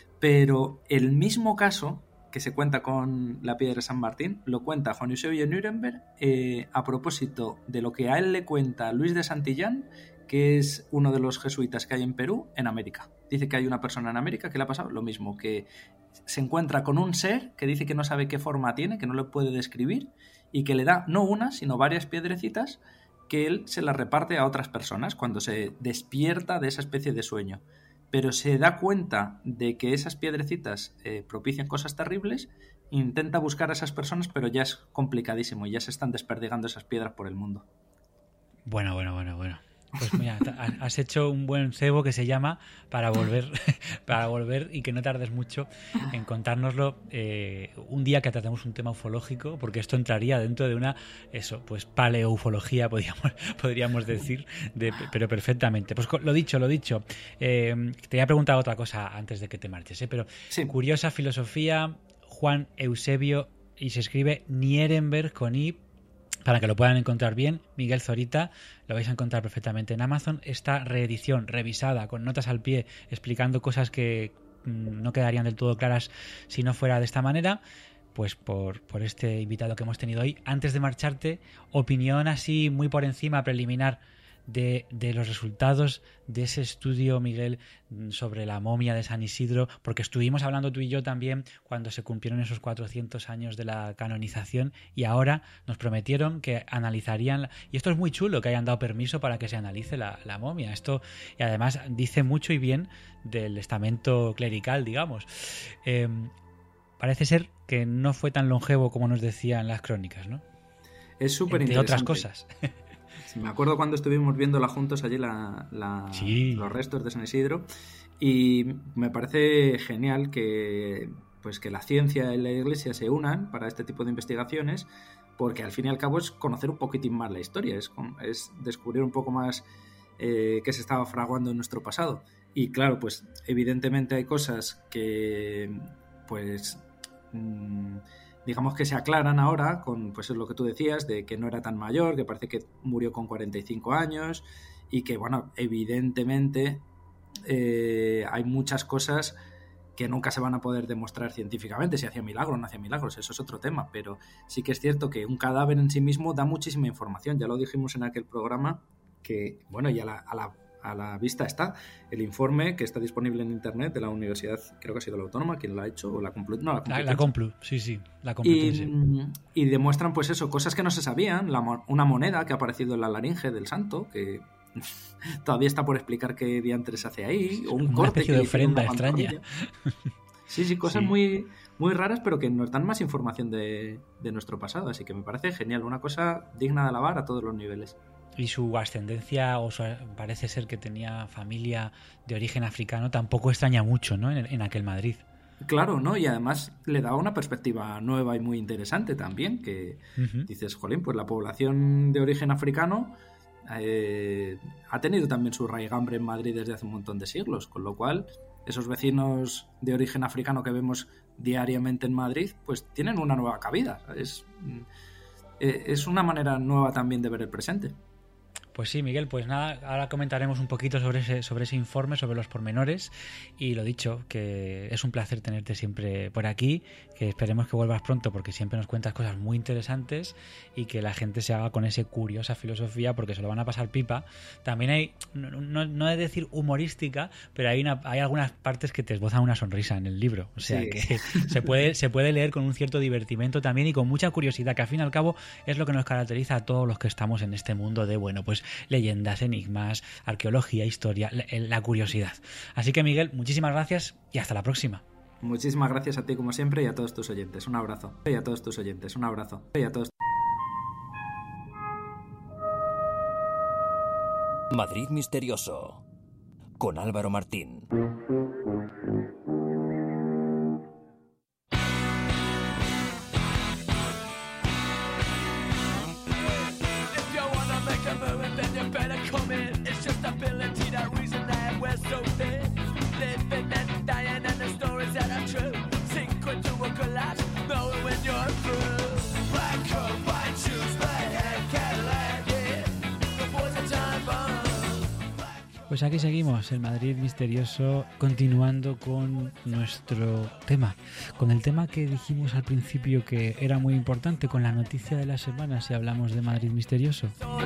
pero el mismo caso que se cuenta con la piedra de San Martín, lo cuenta Juan Eusebio Nuremberg eh, a propósito de lo que a él le cuenta Luis de Santillán, que es uno de los jesuitas que hay en Perú, en América. Dice que hay una persona en América que le ha pasado lo mismo, que se encuentra con un ser que dice que no sabe qué forma tiene, que no lo puede describir, y que le da no una, sino varias piedrecitas, que él se las reparte a otras personas cuando se despierta de esa especie de sueño. Pero se da cuenta de que esas piedrecitas eh, propician cosas terribles, intenta buscar a esas personas, pero ya es complicadísimo y ya se están desperdigando esas piedras por el mundo. Bueno, bueno, bueno, bueno. Pues mira, has hecho un buen cebo que se llama para volver, para volver y que no tardes mucho en contárnoslo eh, un día que tratemos un tema ufológico, porque esto entraría dentro de una, eso, pues paleoufología, podríamos, podríamos decir, de, pero perfectamente. Pues lo dicho, lo dicho. Eh, te voy a preguntar otra cosa antes de que te marches, ¿eh? Pero sí. Curiosa Filosofía, Juan Eusebio, y se escribe Nierenberg con I, para que lo puedan encontrar bien. Miguel Zorita, lo vais a encontrar perfectamente en Amazon. Esta reedición revisada con notas al pie explicando cosas que mmm, no quedarían del todo claras si no fuera de esta manera, pues por, por este invitado que hemos tenido hoy. Antes de marcharte, opinión así muy por encima, preliminar, de, de los resultados de ese estudio, Miguel, sobre la momia de San Isidro, porque estuvimos hablando tú y yo también cuando se cumplieron esos cuatrocientos años de la canonización, y ahora nos prometieron que analizarían, y esto es muy chulo que hayan dado permiso para que se analice la, la momia, esto, y además dice mucho y bien del estamento clerical, digamos. Eh, parece ser que no fue tan longevo como nos decían las crónicas, ¿no? Es súper interesante. Entre otras cosas. Me acuerdo cuando estuvimos viéndola juntos allí, la, la, sí. los restos de San Isidro, y me parece genial que, pues, que la ciencia y la iglesia se unan para este tipo de investigaciones, porque al fin y al cabo es conocer un poquitín más la historia, es, es descubrir un poco más eh, qué se estaba fraguando en nuestro pasado. Y claro, pues evidentemente hay cosas que, pues... Mmm, digamos que se aclaran ahora con, pues es lo que tú decías, de que no era tan mayor, que parece que murió con cuarenta y cinco años, y que, bueno, evidentemente eh, hay muchas cosas que nunca se van a poder demostrar científicamente, si hacía milagros o no hacía milagros, eso es otro tema, pero sí que es cierto que un cadáver en sí mismo da muchísima información, ya lo dijimos en aquel programa, que, bueno, y a la, a la a la vista está el informe que está disponible en internet de la universidad, creo que ha sido la Autónoma quien lo ha hecho, o la Complu, no, la Complu, la, la Complu sí, sí, la Complu, y, sí. y demuestran, pues eso, cosas que no se sabían, la, una moneda que ha aparecido en la laringe del santo, que todavía está por explicar qué diantres hace ahí, o un una corte especie que de ofrenda extraña. Sí, sí, cosas sí. muy muy raras, pero que nos dan más información de, de nuestro pasado, así que me parece genial, una cosa digna de alabar a todos los niveles. Y su ascendencia, o su, parece ser que tenía familia de origen africano, tampoco extraña mucho, ¿no? En, en aquel Madrid. Claro, ¿no? Y además le da una perspectiva nueva y muy interesante también, que uh-huh. dices, jolín, pues la población de origen africano eh, ha tenido también su raigambre en Madrid desde hace un montón de siglos, con lo cual esos vecinos de origen africano que vemos diariamente en Madrid, pues tienen una nueva cabida. Es, es una manera nueva también de ver el presente. Pues sí, Miguel, pues nada, ahora comentaremos un poquito sobre ese, sobre ese informe, sobre los pormenores, y lo dicho, que es un placer tenerte siempre por aquí, que esperemos que vuelvas pronto porque siempre nos cuentas cosas muy interesantes y que la gente se haga con ese Curiosa Filosofía porque se lo van a pasar pipa. También hay, no, no, no he de decir humorística, pero hay, una, hay algunas partes que te esbozan una sonrisa en el libro, o sea sí. que se puede, se puede leer con un cierto divertimento también y con mucha curiosidad, que al fin y al cabo es lo que nos caracteriza a todos los que estamos en este mundo de, bueno, pues leyendas, enigmas, arqueología, historia, la, la curiosidad. Así que, Miguel, muchísimas gracias y hasta la próxima. Muchísimas gracias a ti como siempre y a todos tus oyentes. Un abrazo. Y a todos tus oyentes. Un abrazo. Y a todos. Madrid Misterioso. con Álvaro Martín. Pues aquí seguimos, el Madrid misterioso, continuando con nuestro tema, con el tema que dijimos al principio que era muy importante, con la noticia de la semana si hablamos de Madrid misterioso.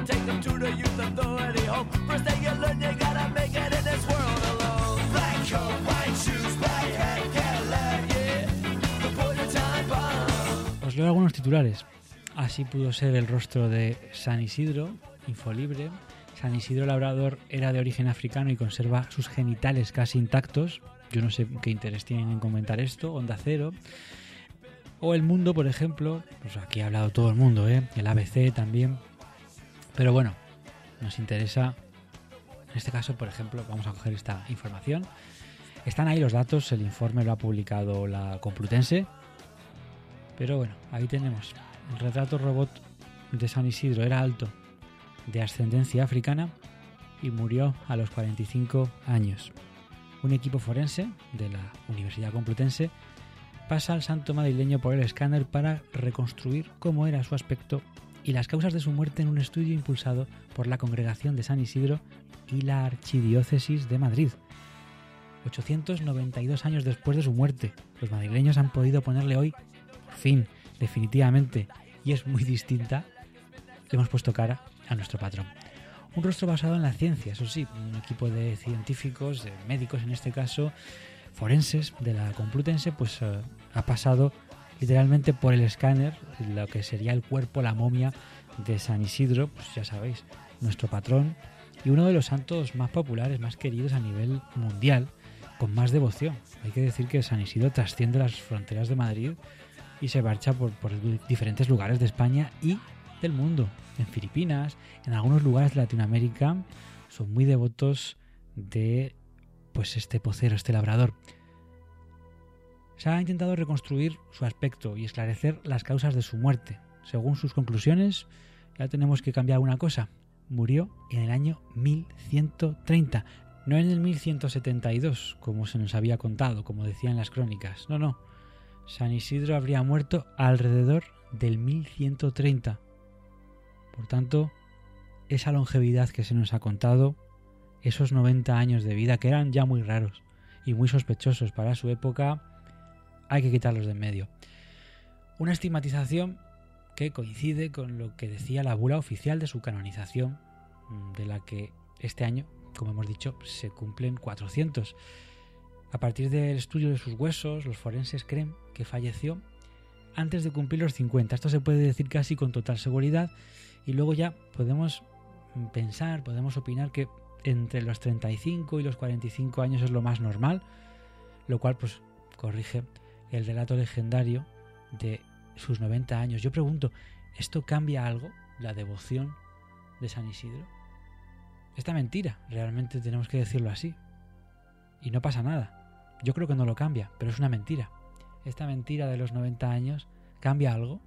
Os leo algunos titulares. Así pudo ser el rostro de San Isidro, Infolibre. San Isidro Labrador era de origen africano y conserva sus genitales casi intactos. Yo no sé qué interés tienen en comentar esto. Onda Cero. O El Mundo, por ejemplo. Pues aquí ha hablado todo el mundo, ¿eh? El A B C también. Pero bueno, nos interesa. En este caso, por ejemplo, vamos a coger esta información. Están ahí los datos. El informe lo ha publicado la Complutense. Pero bueno, ahí tenemos. El retrato robot de San Isidro era alto, de ascendencia africana, y murió a los cuarenta y cinco años. Un equipo forense de la Universidad Complutense pasa al santo madrileño por el escáner para reconstruir cómo era su aspecto y las causas de su muerte en un estudio impulsado por la Congregación de San Isidro y la Archidiócesis de Madrid. ochocientos noventa y dos años después de su muerte, los madrileños han podido ponerle hoy, por fin, definitivamente, y es muy distinta, le hemos puesto cara a nuestro patrón. Un rostro basado en la ciencia, eso sí, un equipo de científicos, de médicos en este caso, forenses de la Complutense, pues uh, ha pasado literalmente por el escáner lo que sería el cuerpo, la momia de San Isidro, pues ya sabéis, nuestro patrón y uno de los santos más populares, más queridos a nivel mundial, con más devoción. Hay que decir que San Isidro trasciende las fronteras de Madrid y se marcha por, por diferentes lugares de España y del mundo. En Filipinas, en algunos lugares de Latinoamérica, son muy devotos de pues este pocero, este labrador. Se ha intentado reconstruir su aspecto y esclarecer las causas de su muerte. Según sus conclusiones, ya tenemos que cambiar una cosa. Murió en el año mil ciento treinta, no en el mil ciento setenta y dos, como se nos había contado, como decían las crónicas. No, no. San Isidro habría muerto alrededor del mil ciento treinta. Por tanto, esa longevidad que se nos ha contado, esos noventa años de vida que eran ya muy raros y muy sospechosos para su época, hay que quitarlos de en medio. Una estigmatización que coincide con lo que decía la bula oficial de su canonización, de la que este año, como hemos dicho, se cumplen cuatrocientos. A partir del estudio de sus huesos, los forenses creen que falleció antes de cumplir los cincuenta. Esto se puede decir casi con total seguridad. Y luego ya podemos pensar, podemos opinar que entre los treinta y cinco y los cuarenta y cinco años es lo más normal, lo cual pues corrige el relato legendario de sus noventa años. Yo pregunto, ¿esto cambia algo la devoción de San Isidro? Esta mentira, realmente tenemos que decirlo así. Y no pasa nada. Yo creo que no lo cambia, pero es una mentira. ¿Esta mentira de los noventa años cambia algo?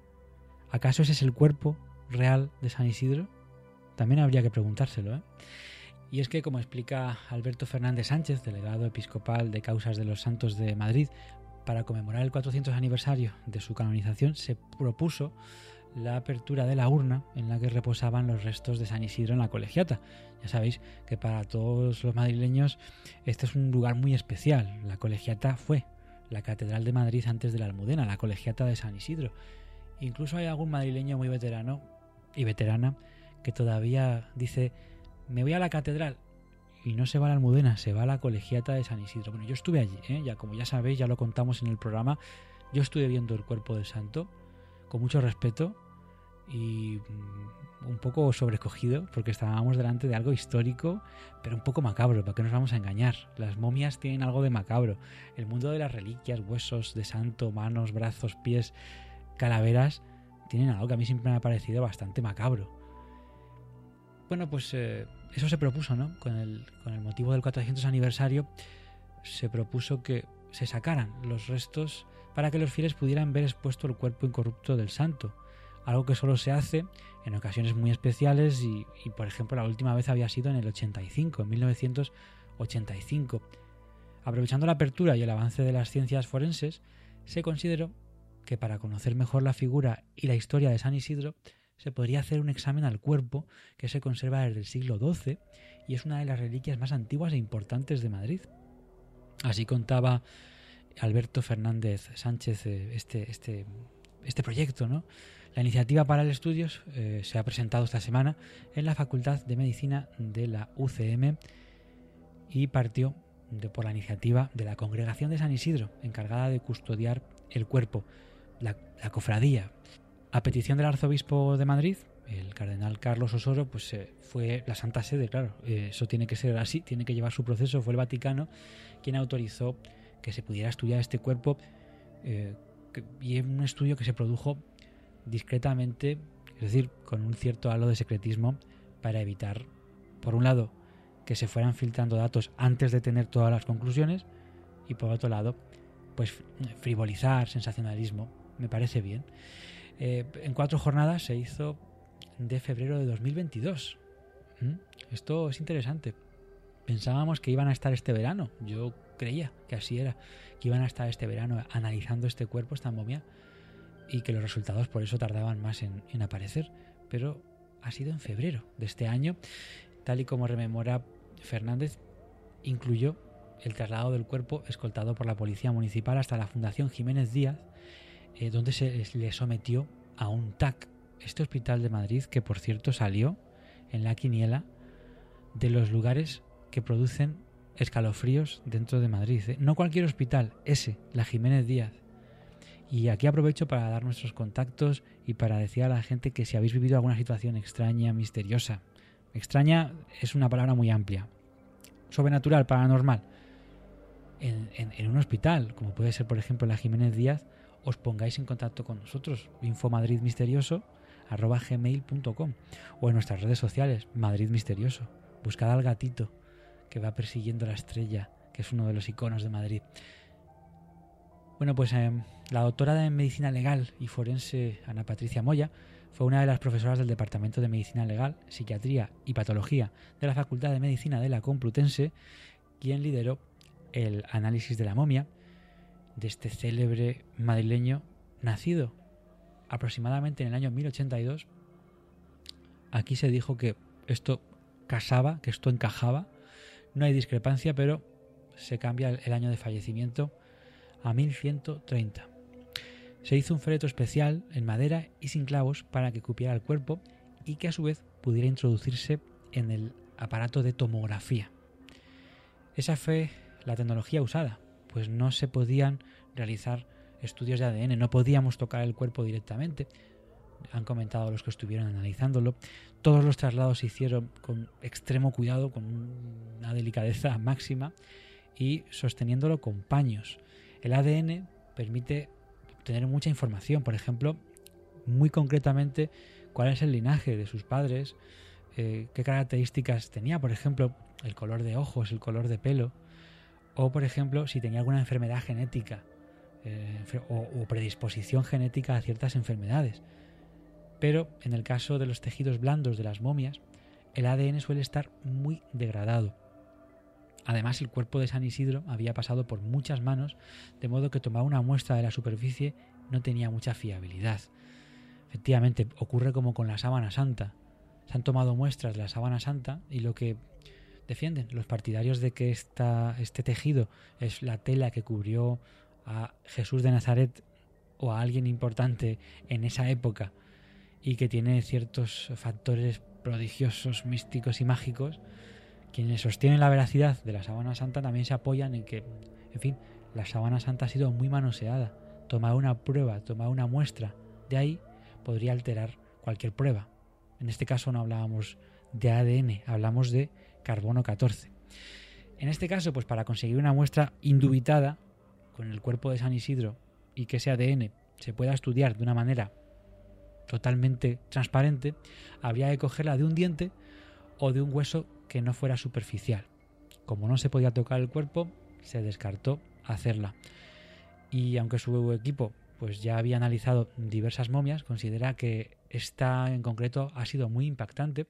¿Acaso ese es el cuerpo real de San Isidro? También habría que preguntárselo, ¿eh? Y es que, como explica Alberto Fernández Sánchez, delegado episcopal de Causas de los Santos de Madrid, para conmemorar el cuatrocientos aniversario de su canonización se propuso la apertura de la urna en la que reposaban los restos de San Isidro en la Colegiata. Ya sabéis que para todos los madrileños este es un lugar muy especial. La Colegiata fue la Catedral de Madrid antes de la Almudena, la Colegiata de San Isidro. Incluso hay algún madrileño muy veterano y veterana que todavía dice: me voy a la catedral, y no se va a la Almudena, se va a la Colegiata de San Isidro. Bueno, yo estuve allí, ¿eh? Ya como ya sabéis, ya lo contamos en el programa, yo estuve viendo el cuerpo del santo con mucho respeto y un poco sobrecogido porque estábamos delante de algo histórico, pero un poco macabro. ¿Para qué nos vamos a engañar? Las momias tienen algo de macabro. El mundo de las reliquias, huesos de santo, manos, brazos, pies, calaveras, tienen algo que a mí siempre me ha parecido bastante macabro. bueno, pues eh, eso se propuso, ¿no? Con el, con el motivo del cuatrocientos aniversario se propuso que se sacaran los restos para que los fieles pudieran ver expuesto el cuerpo incorrupto del santo, algo que solo se hace en ocasiones muy especiales y, y por ejemplo la última vez había sido en el ochenta y cinco, en mil novecientos ochenta y cinco. Aprovechando la apertura y el avance de las ciencias forenses, se consideró que para conocer mejor la figura y la historia de San Isidro se podría hacer un examen al cuerpo, que se conserva desde el siglo doce y es una de las reliquias más antiguas e importantes de Madrid. Así contaba Alberto Fernández Sánchez este, este, este proyecto, ¿no? La iniciativa para el estudio eh, se ha presentado esta semana en la Facultad de Medicina de la U C M y partió de, por la iniciativa de la Congregación de San Isidro, encargada de custodiar el cuerpo, la, la cofradía. A petición del arzobispo de Madrid, el cardenal Carlos Osoro, pues eh, fue la Santa Sede, claro, eh, eso tiene que ser así, tiene que llevar su proceso, fue el Vaticano quien autorizó que se pudiera estudiar este cuerpo eh, que, y un estudio que se produjo discretamente, es decir, con un cierto halo de secretismo para evitar, por un lado, que se fueran filtrando datos antes de tener todas las conclusiones y por otro lado, pues frivolizar, sensacionalismo, me parece bien. Eh, en cuatro jornadas se hizo de febrero de dos mil veintidós. ¿Mm? Esto es interesante. Pensábamos que iban a estar este verano. Yo creía que así era, que iban a estar este verano analizando este cuerpo, esta momia, y que los resultados por eso tardaban más en, en aparecer. Pero ha sido en febrero de este año, tal y como rememora Fernández, incluyó el traslado del cuerpo escoltado por la Policía Municipal hasta la Fundación Jiménez Díaz, Eh, donde se le sometió a un T A C, este hospital de Madrid que por cierto salió en la quiniela de los lugares que producen escalofríos dentro de Madrid, ¿eh? No cualquier hospital, ese, la Jiménez Díaz. Y aquí aprovecho para dar nuestros contactos y para decir a la gente que si habéis vivido alguna situación extraña, misteriosa, extraña es una palabra muy amplia, sobrenatural, paranormal, en, en, en un hospital, como puede ser por ejemplo la Jiménez Díaz, os pongáis en contacto con nosotros, infomadridmisterioso arroba gmail punto com o en nuestras redes sociales, Madrid Misterioso. Buscad al gatito que va persiguiendo la estrella, que es uno de los iconos de Madrid. Bueno, pues eh, la doctora de Medicina Legal y Forense Ana Patricia Moya fue una de las profesoras del Departamento de Medicina Legal, Psiquiatría y Patología de la Facultad de Medicina de la Complutense, quien lideró el análisis de la momia de este célebre madrileño nacido aproximadamente en el año mil ochenta y dos. Aquí se dijo que esto casaba, que esto encajaba, no hay discrepancia, pero se cambia el año de fallecimiento a mil ciento treinta. Se hizo un féretro especial en madera y sin clavos para que cupiera el cuerpo y que a su vez pudiera introducirse en el aparato de tomografía. Esa fue la tecnología usada, pues no se podían realizar estudios de A D N, no podíamos tocar el cuerpo directamente. Han comentado los que estuvieron analizándolo. Todos los traslados se hicieron con extremo cuidado, con una delicadeza máxima y sosteniéndolo con paños. El A D N permite obtener mucha información, por ejemplo, muy concretamente cuál es el linaje de sus padres, eh, qué características tenía, por ejemplo, el color de ojos, el color de pelo, o por ejemplo, si tenía alguna enfermedad genética eh, o, o predisposición genética a ciertas enfermedades. Pero en el caso de los tejidos blandos de las momias, el A D N suele estar muy degradado. Además, el cuerpo de San Isidro había pasado por muchas manos, de modo que tomar una muestra de la superficie no tenía mucha fiabilidad. Efectivamente, ocurre como con la sábana santa. Se han tomado muestras de la sábana santa y lo que defienden los partidarios de que esta, este tejido es la tela que cubrió a Jesús de Nazaret o a alguien importante en esa época y que tiene ciertos factores prodigiosos, místicos y mágicos, quienes sostienen la veracidad de la sábana santa también se apoyan en que, en fin, la sábana santa ha sido muy manoseada. Tomar una prueba, tomar una muestra de ahí podría alterar cualquier prueba. En este caso no hablábamos de A D N, hablamos de carbono catorce. En este caso, pues para conseguir una muestra indubitada con el cuerpo de San Isidro y que ese A D N se pueda estudiar de una manera totalmente transparente, habría que cogerla de un diente o de un hueso que no fuera superficial. Como no se podía tocar el cuerpo, se descartó hacerla. Y aunque su equipo pues ya había analizado diversas momias, considera que esta en concreto ha sido muy impactante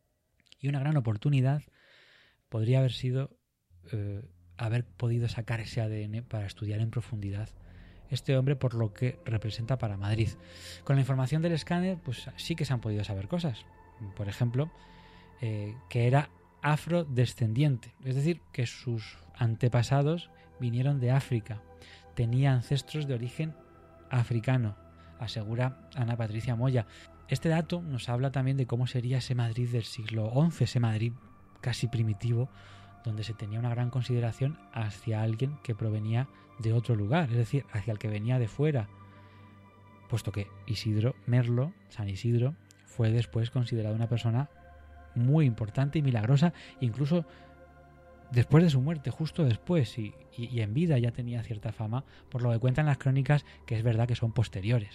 y una gran oportunidad podría haber sido eh, haber podido sacar ese A D N para estudiar en profundidad este hombre por lo que representa para Madrid. Con la información del escáner pues sí que se han podido saber cosas. Por ejemplo, eh, que era afrodescendiente, es decir, que sus antepasados vinieron de África, tenía ancestros de origen africano, asegura Ana Patricia Moya. Este dato nos habla también de cómo sería ese Madrid del siglo once, ese Madrid casi primitivo, donde se tenía una gran consideración hacia alguien que provenía de otro lugar, es decir, hacia el que venía de fuera, puesto que Isidro Merlo, San Isidro, fue después considerado una persona muy importante y milagrosa, incluso después de su muerte, justo después, y, y, y en vida ya tenía cierta fama, por lo que cuentan las crónicas, que es verdad que son posteriores.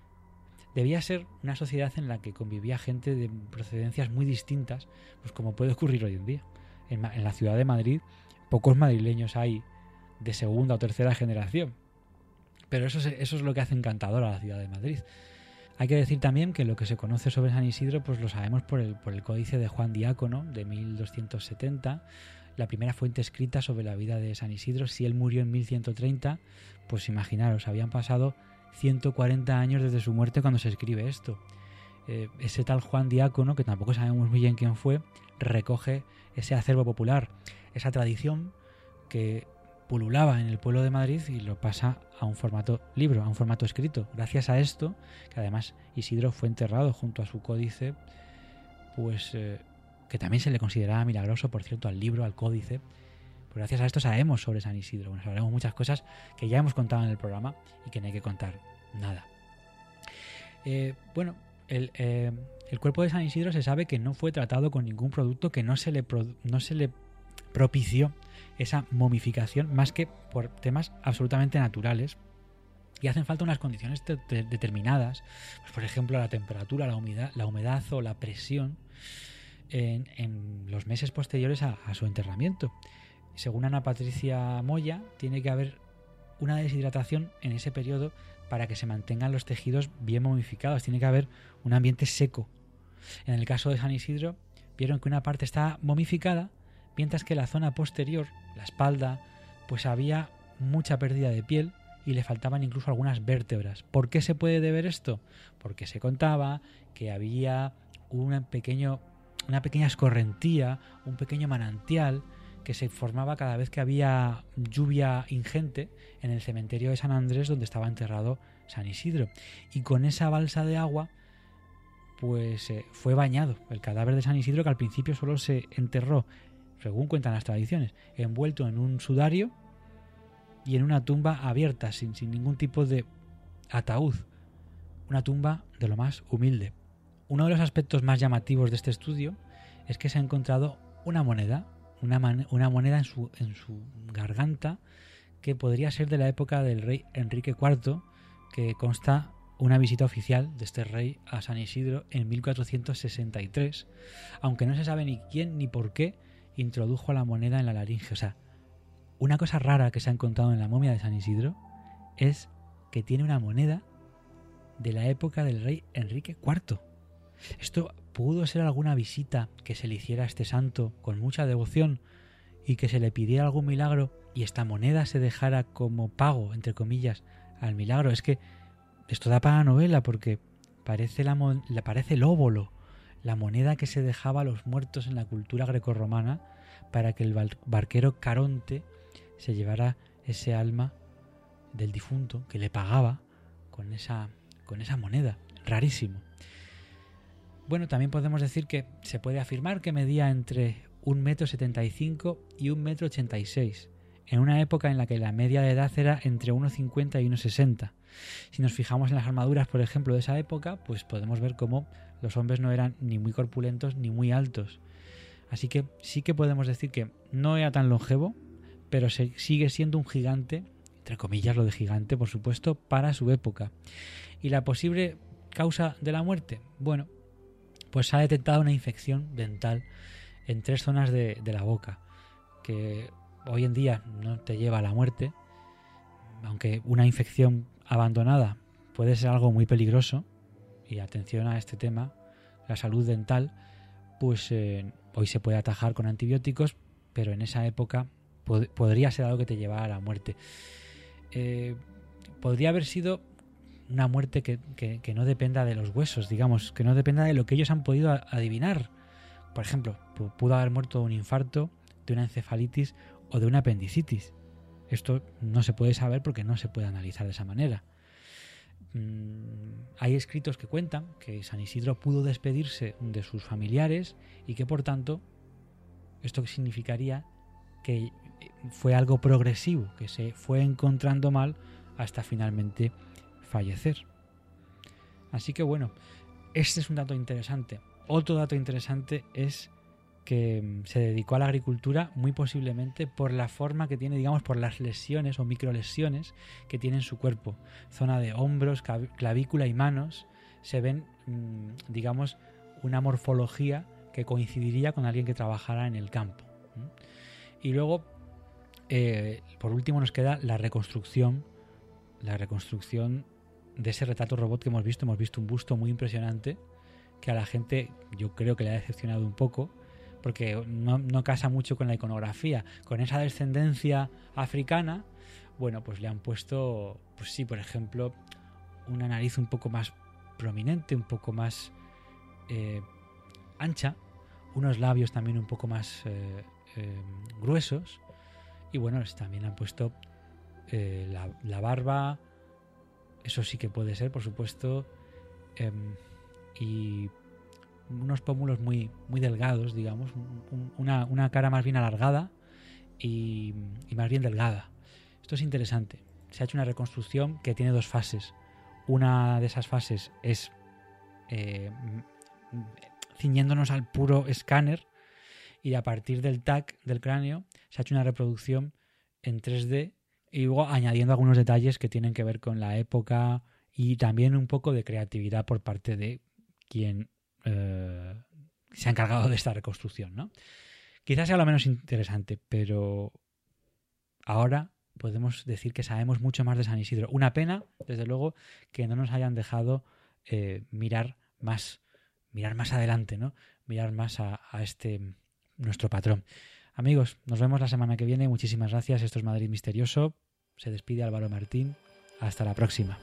Debía ser una sociedad en la que convivía gente de procedencias muy distintas, pues como puede ocurrir hoy en día. En, en la ciudad de Madrid, pocos madrileños hay de segunda o tercera generación, pero eso es, eso es lo que hace encantadora a la ciudad de Madrid. Hay que decir también que lo que se conoce sobre San Isidro pues lo sabemos por el, por el Códice de Juan Diácono de mil doscientos setenta, la primera fuente escrita sobre la vida de San Isidro. Si él murió en mil ciento treinta, pues imaginaros, habían pasado ciento cuarenta años desde su muerte cuando se escribe esto. Eh, ese tal Juan Diácono, que tampoco sabemos muy bien quién fue, recoge ese acervo popular, esa tradición que pululaba en el pueblo de Madrid y lo pasa a un formato libro, a un formato escrito. Gracias a esto, que además Isidro fue enterrado junto a su códice, pues eh, que también se le consideraba milagroso, por cierto, al libro, al códice. Pues gracias a esto sabemos sobre San Isidro. Bueno, sabemos muchas cosas que ya hemos contado en el programa y que no hay que contar nada. Eh, bueno, el, eh, el cuerpo de San Isidro se sabe que no fue tratado con ningún producto, que no se le, pro, no se le propició esa momificación, más que por temas absolutamente naturales, y hacen falta unas condiciones de, de, determinadas, pues por ejemplo la temperatura, la humedad, la humedad o la presión en, en los meses posteriores a, a su enterramiento. Según Ana Patricia Moya, tiene que haber una deshidratación en ese periodo para que se mantengan los tejidos bien momificados, tiene que haber un ambiente seco. En el caso de San Isidro, vieron que una parte está momificada, mientras que la zona posterior, la espalda, pues había mucha pérdida de piel y le faltaban incluso algunas vértebras. ¿Por qué se puede deber esto? Porque se contaba que había un pequeño, una pequeña escorrentía, un pequeño manantial que se formaba cada vez que había lluvia ingente en el cementerio de San Andrés, donde estaba enterrado San Isidro. Y con esa balsa de agua pues eh, fue bañado el cadáver de San Isidro, que al principio solo se enterró, según cuentan las tradiciones, envuelto en un sudario y en una tumba abierta, sin, sin ningún tipo de ataúd. Una tumba de lo más humilde. Uno de los aspectos más llamativos de este estudio es que se ha encontrado una moneda, una, man, una moneda en su, en su garganta, que podría ser de la época del rey Enrique cuarto, que consta una visita oficial de este rey a San Isidro en mil cuatrocientos sesenta y tres, aunque no se sabe ni quién ni por qué introdujo la moneda en la laringe. O sea, una cosa rara que se ha encontrado en la momia de San Isidro es que tiene una moneda de la época del rey Enrique cuarto. Esto pudo ser alguna visita que se le hiciera a este santo con mucha devoción y que se le pidiera algún milagro y esta moneda se dejara como pago, entre comillas, al milagro. Es que esto da para novela, porque parece, la, parece el óbolo, la moneda que se dejaba a los muertos en la cultura grecorromana para que el barquero Caronte se llevara ese alma del difunto que le pagaba con esa, con esa moneda. Rarísimo. Bueno, también podemos decir que se puede afirmar que medía entre un metro setenta y cinco y un metro ochenta y seis, en una época en la que la media de edad era entre uno cincuenta y uno sesenta. Si nos fijamos en las armaduras, por ejemplo, de esa época, pues podemos ver cómo los hombres no eran ni muy corpulentos ni muy altos. Así que sí que podemos decir que no era tan longevo, pero se sigue siendo un gigante, entre comillas lo de gigante, por supuesto, para su época. ¿Y la posible causa de la muerte? Bueno, pues se ha detectado una infección dental en tres zonas de, de la boca, que hoy en día no te lleva a la muerte, aunque una infección abandonada puede ser algo muy peligroso, y atención a este tema, la salud dental, pues eh, hoy se puede atajar con antibióticos, pero en esa época pod- podría ser algo que te llevara a la muerte. Eh, podría haber sido una muerte que, que, que no dependa de los huesos, digamos, que no dependa de lo que ellos han podido a- adivinar. Por ejemplo, p- pudo haber muerto de un infarto, de una encefalitis o de una apendicitis. Esto no se puede saber porque no se puede analizar de esa manera. Mm, hay escritos que cuentan que San Isidro pudo despedirse de sus familiares y que por tanto esto significaría que fue algo progresivo, que se fue encontrando mal hasta finalmente fallecer. Así que bueno, este es un dato interesante. Otro dato interesante es que se dedicó a la agricultura muy posiblemente por la forma que tiene, digamos, por las lesiones o microlesiones que tiene en su cuerpo. Zona de hombros, clavícula y manos se ven, digamos, una morfología que coincidiría con alguien que trabajara en el campo. Y luego, eh, por último, nos queda la reconstrucción, la reconstrucción de ese retrato robot que hemos visto. Hemos visto un busto muy impresionante que a la gente yo creo que le ha decepcionado un poco, porque no, no casa mucho con la iconografía, con esa descendencia africana. Bueno, pues le han puesto, pues sí, por ejemplo, una nariz un poco más prominente, un poco más eh, ancha, unos labios también un poco más eh, eh, gruesos, y bueno, también le han puesto eh, la, la barba, eso sí que puede ser, por supuesto, eh, y unos pómulos muy, muy delgados, digamos, un, una, una cara más bien alargada y, y más bien delgada. Esto es interesante. Se ha hecho una reconstrucción que tiene dos fases. Una de esas fases es eh, ciñéndonos al puro escáner, y a partir del T A C del cráneo se ha hecho una reproducción en tres D y luego añadiendo algunos detalles que tienen que ver con la época y también un poco de creatividad por parte de quien eh, se ha encargado de esta reconstrucción, ¿no? Quizás sea lo menos interesante, pero ahora podemos decir que sabemos mucho más de San Isidro. Una pena, desde luego, que no nos hayan dejado eh, mirar más, mirar más adelante, ¿no? Mirar más a, a este nuestro patrón. Amigos, nos vemos la semana que viene. Muchísimas gracias. Esto es Madrid Misterioso. Se despide Álvaro Martín. Hasta la próxima.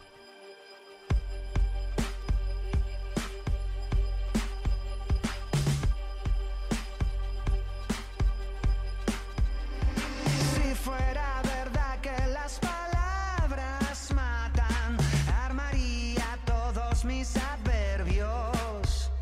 Mis adverbios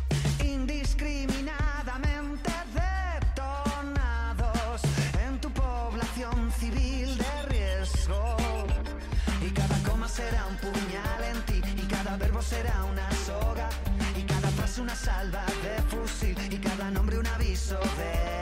indiscriminadamente detonados en tu población civil de riesgo, y cada coma será un puñal en ti, y cada verbo será una soga, y cada frase una salva de fusil, y cada nombre un aviso de